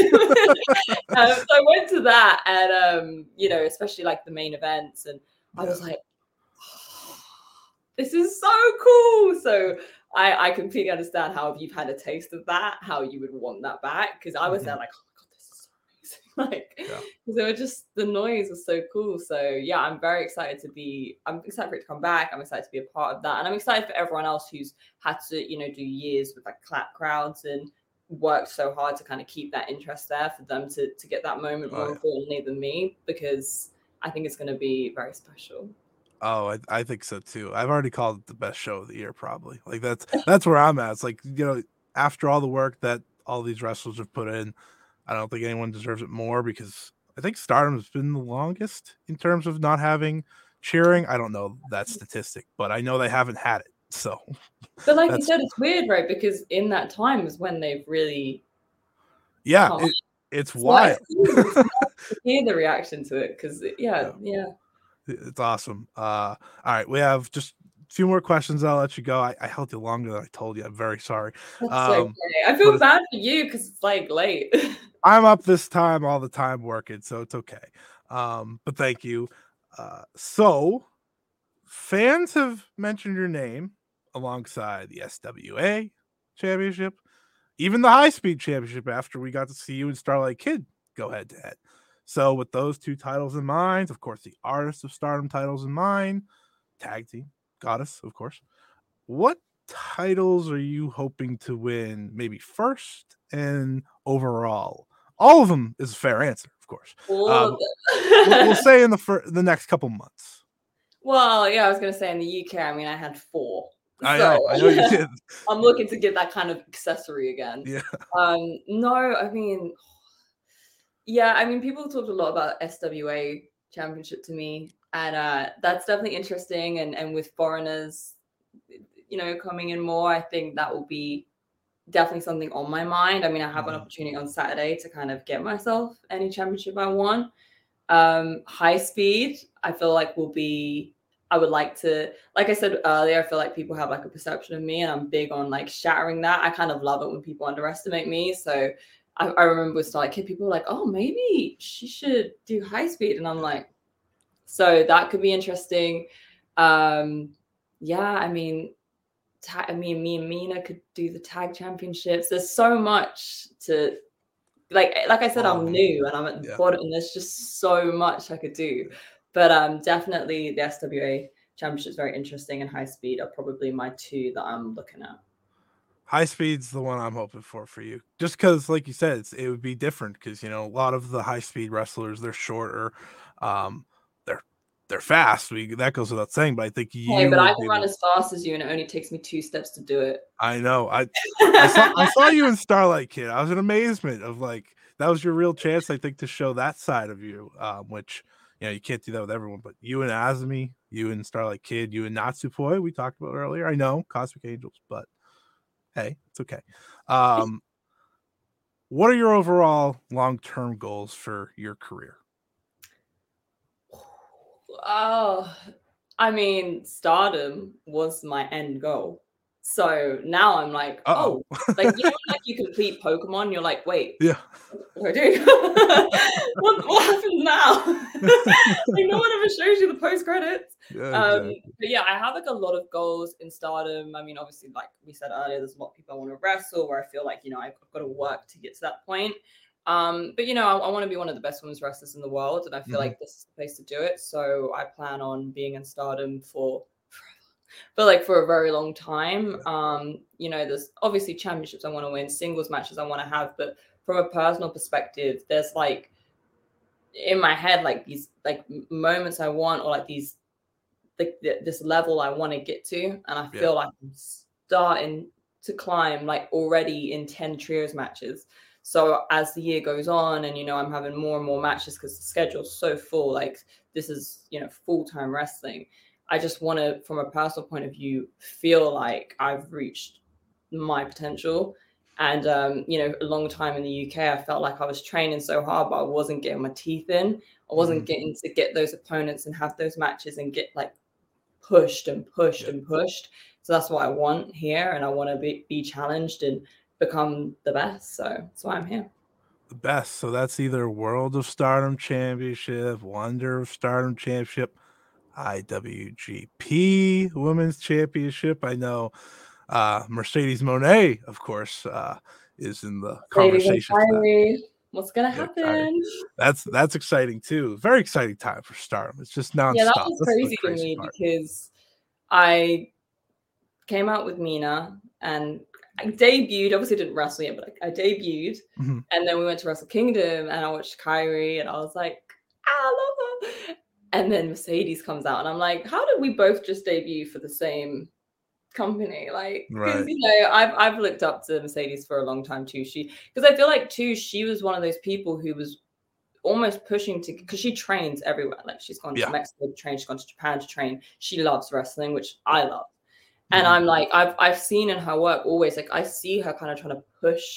was, um, so I went to that and, um, you know, especially like the main events. And I was like, oh, this is so cool. So I, I completely understand how if you've had a taste of that, how you would want that back. Because I was mm-hmm. there like, oh my God, this is so amazing. Like, because yeah. they were just, the noise was so cool. So yeah, I'm very excited to be, I'm excited for it to come back. I'm excited to be a part of that. And I'm excited for everyone else who's had to, you know, do years with like clap crowds and worked so hard to kind of keep that interest there for them to, to get that moment more oh, yeah. importantly than me, because I think it's going to be very special. Oh, I, I think so too. I've already called it the best show of the year, probably. Like that's, that's where I'm at. It's like, you know, after all the work that all these wrestlers have put in, I don't think anyone deserves it more because I think Stardom has been the longest in terms of not having cheering. I don't know that statistic, but I know they haven't had it. So, but like you said, it's weird, right? Because in that time is when they've really Yeah, Oh, it, it's it's wild. nice to hear the reaction to it because yeah, yeah. It's awesome. Uh, all right, we have just a few more questions. I'll let you go. I, I held you longer than I told you. I'm very sorry. That's Um, okay. I feel bad for you because it's like late. I'm up this time all the time working, so it's okay. Um, but thank you. Uh, so fans have mentioned your name alongside the S W A championship, even the high speed championship after we got to see you and Starlight Kid go head to head. So with those two titles in mind, of course, the Artists of Stardom titles in mind, tag team, Goddess, of course. What titles are you hoping to win maybe first and overall? All of them is a fair answer, of course. All Um, of them. we'll, we'll say in the fir- the next couple months. Well, yeah, I was gonna say in the U K, I mean, I had four. I So know, I know you did. I'm looking to get that kind of accessory again. Yeah. Um, no, I mean, yeah, I mean, people talked a lot about S W A championship to me, and uh, that's definitely interesting. And and with foreigners, you know, coming in more, I think that will be definitely something on my mind. I mean, I have an opportunity on Saturday to kind of get myself any championship I want. Um, high speed, I feel like will be, I would like to, like I said earlier, I feel like people have like a perception of me and I'm big on like shattering that. I kind of love it when people underestimate me. So I, I remember with Starlight Kid, people were like, oh, maybe she should do high speed. And I'm like, so that could be interesting. Um, yeah, I mean, ta- I mean, me and Mina could do the tag championships. There's so much to, like, like I said, I'm new and I'm at the Yeah. bottom, and there's just so much I could do. But um, definitely the S W A championship is very interesting, and high speed are probably my two that I'm looking at. High speed's the one I'm hoping for for you, just because, like you said, it's, it would be different because you know a lot of the high speed wrestlers they're shorter, um, they're they're fast. We that goes without saying, but I think you. Hey, but I would can be run able- as fast as you, and it only takes me two steps to do it. I know. I I saw I saw you in Starlight Kid. I was in amazement of like that was your real chance, I think, to show that side of you, um, which you know you can't do that with everyone. But you and Azumi, you and Starlight Kid, you and Natsupoi, we talked about earlier. I know Cosmic Angels, but hey, it's okay. Um, what are your overall long-term goals for your career? Oh, I mean, stardom was my end goal. So now I'm like, Uh-oh. oh, like you know, like you complete Pokemon, you're like, wait, Yeah. what do I do? what, what happens now? Like no one ever shows you the post credits. Yeah, Um, exactly. but yeah, I have like a lot of goals in stardom. I mean, obviously, like we said earlier, there's a lot of people I want to wrestle where I feel like, you know, I've got to work to get to that point. Um, but you know, I, I want to be one of the best women's wrestlers in the world, and I feel Mhm. like this is the place to do it. So I plan on being in stardom for but like for a very long time. Um, you know, there's obviously championships I want to win, singles matches I want to have, but from a personal perspective, there's like in my head, like these like moments I want, or like these like th- this level I want to get to, and I feel Yeah. like I'm starting to climb like already in ten trios matches. So as the year goes on, and you know, I'm having more and more matches because the schedule's so full. Like this is, you know, full-time wrestling. I just want to, from a personal point of view, feel like I've reached my potential. And um, you know, a long time in the U K, I felt like I was training so hard, but I wasn't getting my teeth in. I wasn't Mhm. getting to get those opponents and have those matches and get like pushed and pushed Yeah. and pushed. So that's what I want here, and I want to be, be challenged and become the best. So that's why I'm here. The best. So that's either World of Stardom Championship, Wonder of Stardom Championship, I W G P Women's Championship. I know uh, Mercedes Moné, of course, uh, is in the Ladies and conversation. for that. Kyrie, what's gonna Yeah, happen? Kyrie. That's that's exciting too. Very exciting time for Stardom. It's just nonstop. Yeah, that was That's the crazy to me part. because I came out with Mina and I debuted. Obviously, didn't wrestle yet, but I, I debuted. Mhm. And then we went to Wrestle Kingdom, and I watched Kyrie, and I was like, I love her. And then Mercedes comes out, and I'm like, how did we both just debut for the same company? Like, because Right. you know, I've I've looked up to Mercedes for a long time too. She, because I feel like too, she was one of those people who was almost pushing to, because she trains everywhere. Like she's gone Yeah. to Mexico to train, she's gone to Japan to train. She loves wrestling, which I love. And Mhm. I'm like, I've I've seen in her work always, like I see her kind of trying to push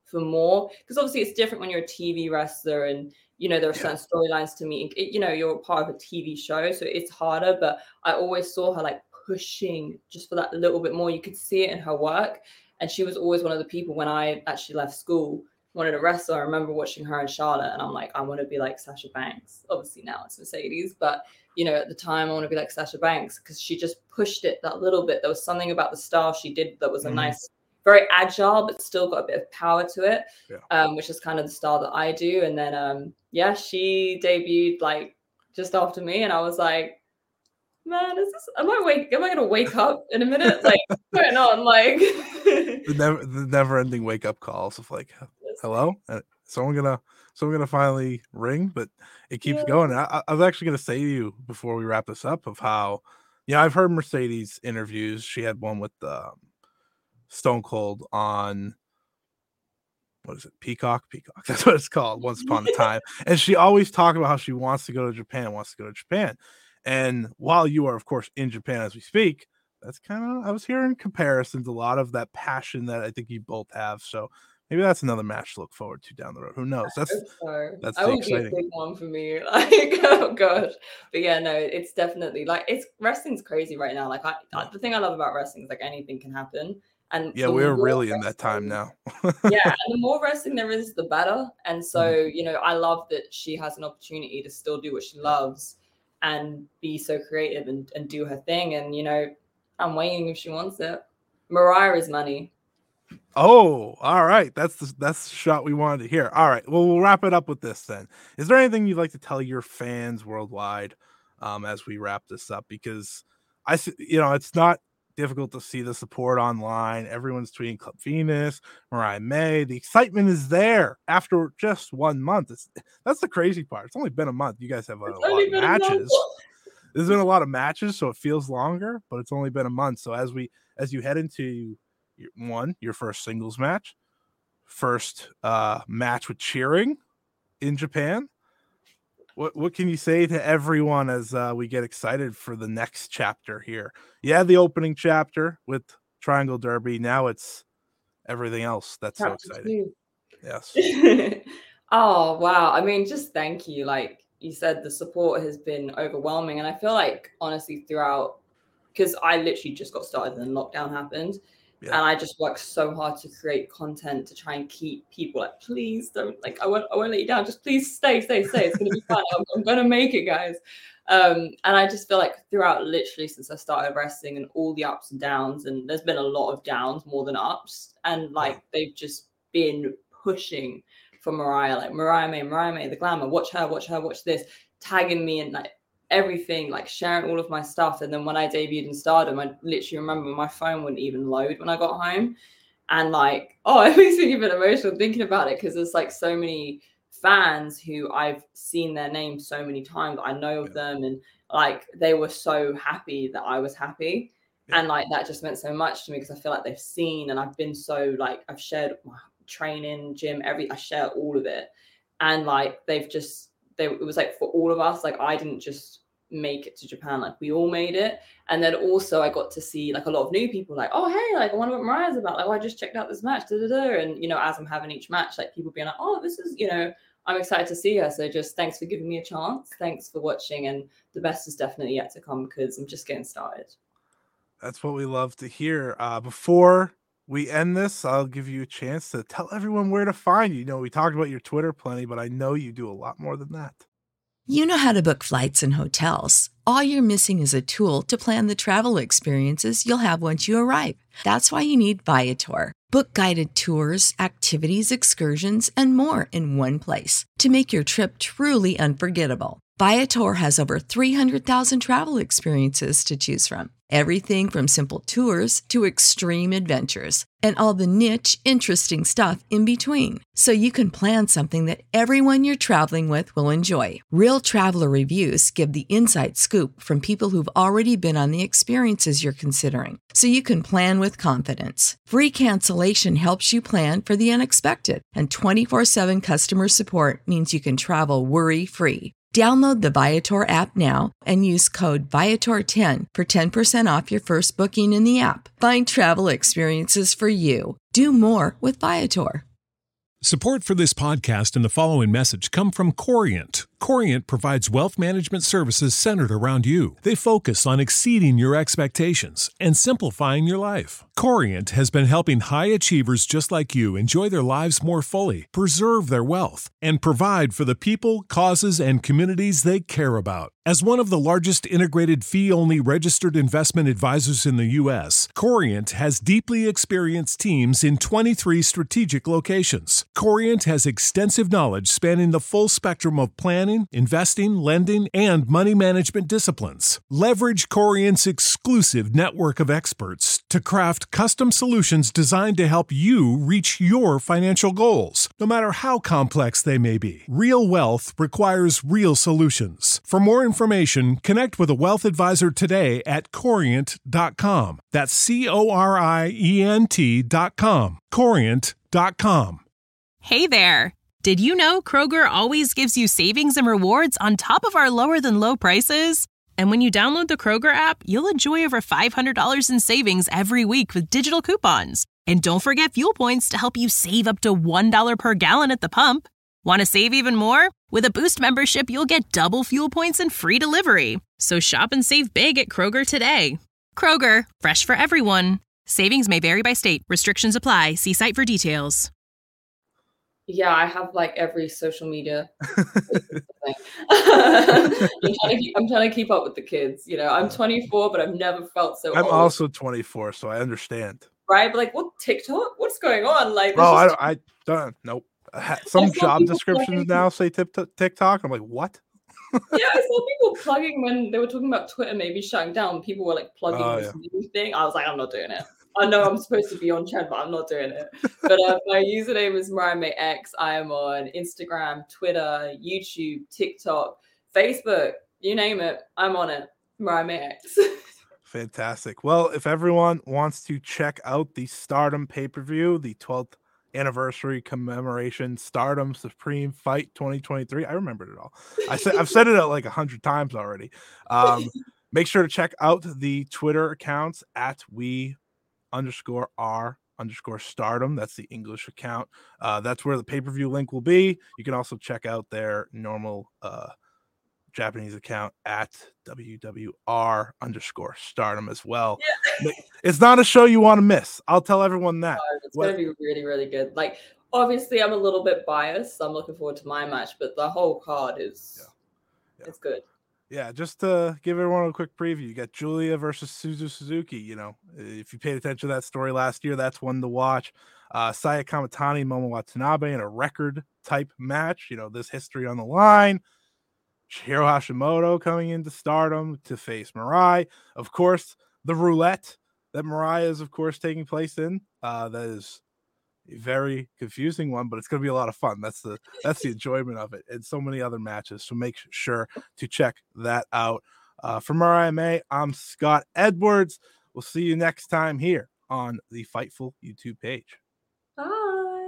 for more, because obviously it's different when you're a T V wrestler and, you know, there are Yeah. certain storylines to meet. It, you know, you're part of a T V show, so it's harder. But I always saw her like pushing just for that little bit more. You could see it in her work. And she was always one of the people when I actually left school, wanted to wrestle. I remember watching her and Charlotte, and I'm like, I want to be like Sasha Banks. Obviously now it's Mercedes, but you know, at the time I want to be like Sasha Banks because she just pushed it that little bit. There was something about the style she did that was a Mhm. nice, very agile, but still got a bit of power to it, Yeah. um, which is kind of the style that I do. And then, um, yeah, she debuted like just after me, and I was like, man, is this? Am I wake? Am I gonna wake up in a minute? Like, what's going on? Like, The never the never ending wake up calls of like, hello, uh, someone gonna someone gonna finally ring, but it keeps Yeah. going. I, I- I was actually gonna say to you before we wrap this up of how, you know, I've heard Mercedes interviews. She had one with um, Stone Cold on, what is it, Peacock? Peacock. That's what it's called. Once upon a time, and she always talked about how she wants to go to Japan, wants to go to Japan. And while you are, of course, in Japan as we speak, that's kind of, I was hearing comparisons, a lot of that passion that I think you both have. So maybe that's another match to look forward to down the road. Who knows? That's hope so. that's That the would be a exciting. big one for me. Like, oh gosh. But yeah, no, it's definitely like it's wrestling's crazy right now. Like I, I the thing I love about wrestling is like anything can happen. And Yeah, the we're more really in that time wrestling- now. yeah, and the more wrestling there is, the better. And so, Mm-hmm. you know, I love that she has an opportunity to still do what she loves and be so creative and, and do her thing. And, you know, I'm waiting if she wants it. Mariah is money. Oh, all right. That's the that's the shot we wanted to hear. All right. Well, we'll wrap it up with this then. Is there anything you'd like to tell your fans worldwide um, as we wrap this up? Because I, s- you know, it's not difficult to see the support online. Everyone's tweeting Club Venus, Mariah May. The excitement is there after just one month. It's, that's the crazy part. It's only been a month. You guys have a, It's lot only of been a month. matches. There's been a lot of matches, so it feels longer, but it's only been a month. So as we as you head into your, one, your first singles match, first uh, match with cheering in Japan, what what can you say to everyone as uh, we get excited for the next chapter here? Yeah, the opening chapter with Triangle Derby. Now it's everything else. That's so Chapter exciting. two. Yes. Oh wow, I mean, just thank you. Like you said, the support has been overwhelming, and I feel like honestly throughout, because I literally just got started and lockdown happened, Yeah. and I just worked so hard to create content to try and keep people like, please don't, like, I won't I won't let you down, just please stay stay stay, it's gonna be fun. I'm, I'm gonna make it, guys. Um and I just feel like throughout, literally since I started wrestling, and all the ups and downs, and there's been a lot of downs more than ups, and like they've just been pushing for Mariah, like Mariah May, Mariah May, the glamour, watch her, watch her, watch this, tagging me and like everything, like sharing all of my stuff. And then when I debuted in Stardom, I literally remember my phone wouldn't even load when I got home. And like, oh, it makes me even emotional thinking about it, because there's like so many fans who I've seen their name so many times. I know of them, and like they were so happy that I was happy. Yeah. And like that just meant so much to me, because I feel like they've seen, and I've been so like, I've shared my training, gym, every I share all of it. And like they've just they it was like for all of us, like I didn't just make it to Japan, like we all made it. And then also I got to see like a lot of new people, like, oh hey, like I wonder what Mariah's about, like, oh, I just checked out this match, da, da, da. And you know, as I'm having each match, like people being like, oh, this is, you know, I'm excited to see her. So just thanks for giving me a chance, thanks for watching, and the best is definitely yet to come, because I'm just getting started. That's what we love to hear. Uh, before we end this, I'll give you a chance to tell everyone where to find you. You know, we talked about your Twitter plenty, but I know you do a lot more than that. You know how to book flights and hotels. All you're missing is a tool to plan the travel experiences you'll have once you arrive. That's why you need Viator. Book guided tours, activities, excursions, and more in one place to make your trip truly unforgettable. Viator has over three hundred thousand travel experiences to choose from. Everything from simple tours to extreme adventures, and all the niche, interesting stuff in between. So you can plan something that everyone you're traveling with will enjoy. Real traveler reviews give the inside scoop from people who've already been on the experiences you're considering. So you can plan with confidence. Free cancellation helps you plan for the unexpected. And twenty-four seven customer support means you can travel worry-free. Download the Viator app now and use code Viator ten for ten percent off your first booking in the app. Find travel experiences for you. Do more with Viator. Support for this podcast and the following message come from Corient. Corient provides wealth management services centered around you. They focus on exceeding your expectations and simplifying your life. Corient has been helping high achievers just like you enjoy their lives more fully, preserve their wealth, and provide for the people, causes, and communities they care about. As one of the largest integrated fee-only registered investment advisors in the U S, Corient has deeply experienced teams in twenty-three strategic locations. Corient has extensive knowledge spanning the full spectrum of planning, investing, lending, and money management disciplines. Leverage Corient's exclusive network of experts to craft custom solutions designed to help you reach your financial goals, no matter how complex they may be. Real wealth requires real solutions. For more information, connect with a wealth advisor today at corient dot com. That's C O R I E N T dot com. corient dot com. Hey there! Did you know Kroger always gives you savings and rewards on top of our lower-than-low prices? And when you download the Kroger app, you'll enjoy over five hundred dollars in savings every week with digital coupons. And don't forget fuel points to help you save up to one dollar per gallon at the pump. Want to save even more? With a Boost membership, you'll get double fuel points and free delivery. So shop and save big at Kroger today. Kroger, fresh for everyone. Savings may vary by state. Restrictions apply. See site for details. Yeah, I have like every social media. I'm, trying to keep, I'm trying to keep up with the kids. You know, I'm twenty-four, but I've never felt so I'm old. also twenty-four, so I understand. Right? But like, what TikTok? What's going on? Like, oh, just... I, I don't. Nope. Some job descriptions plugging... now say tip t- TikTok. I'm like, what? Yeah, I saw people plugging when they were talking about Twitter maybe shutting down. People were like plugging oh, this yeah. new thing. I was like, I'm not doing it. I know I'm supposed to be on trend, but I'm not doing it. But uh, my username is Mariah May X. I am on Instagram, Twitter, YouTube, TikTok, Facebook, you name it. I'm on it. Mariah May X. Fantastic. Well, if everyone wants to check out the Stardom pay-per-view, the twelfth anniversary commemoration Stardom Supreme Fight twenty twenty-three, I remembered it all. I said I've said it like a hundred times already. Um, make sure to check out the Twitter accounts at we. underscore R underscore Stardom. That's the English account. Uh, that's where the pay-per-view link will be. You can also check out their normal uh, Japanese account at W W R underscore Stardom as well. Yeah. It's not a show you want to miss. I'll tell everyone that. Uh, it's going to be really, really good. Like, obviously, I'm a little bit biased. So I'm looking forward to my match, but the whole card is yeah. Yeah. It's good. Yeah, just to give everyone a quick preview, you got Julia versus Suzu Suzuki. You know, if you paid attention to that story last year, that's one to watch. Uh, Saya Kamitani, Momo Watanabe in a record type match. You know, this history on the line. Chihiro Hashimoto coming into Stardom to face Mirai. Of course, the roulette that Mirai is, of course, taking place in. Uh, that is a very confusing one, but it's going to be a lot of fun. That's the that's the enjoyment of it, and so many other matches. So make sure to check that out. Uh, for Mariah May, I'm Scott Edwards. We'll see you next time here on the Fightful YouTube page. Bye.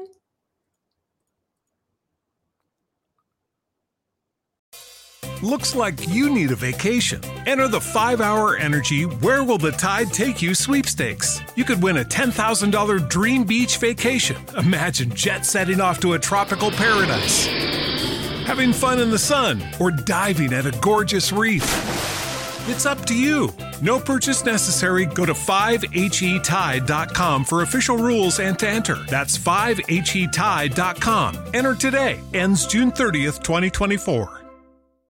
Looks like you need a vacation. Enter the five-hour Energy Where Will the Tide Take You sweepstakes. You could win a ten thousand dollars dream beach vacation. Imagine jet-setting off to a tropical paradise, having fun in the sun, or diving at a gorgeous reef. It's up to you. No purchase necessary. Go to five H E tide dot com for official rules and to enter. That's five H E tide dot com. Enter today. Ends June thirtieth, twenty twenty-four.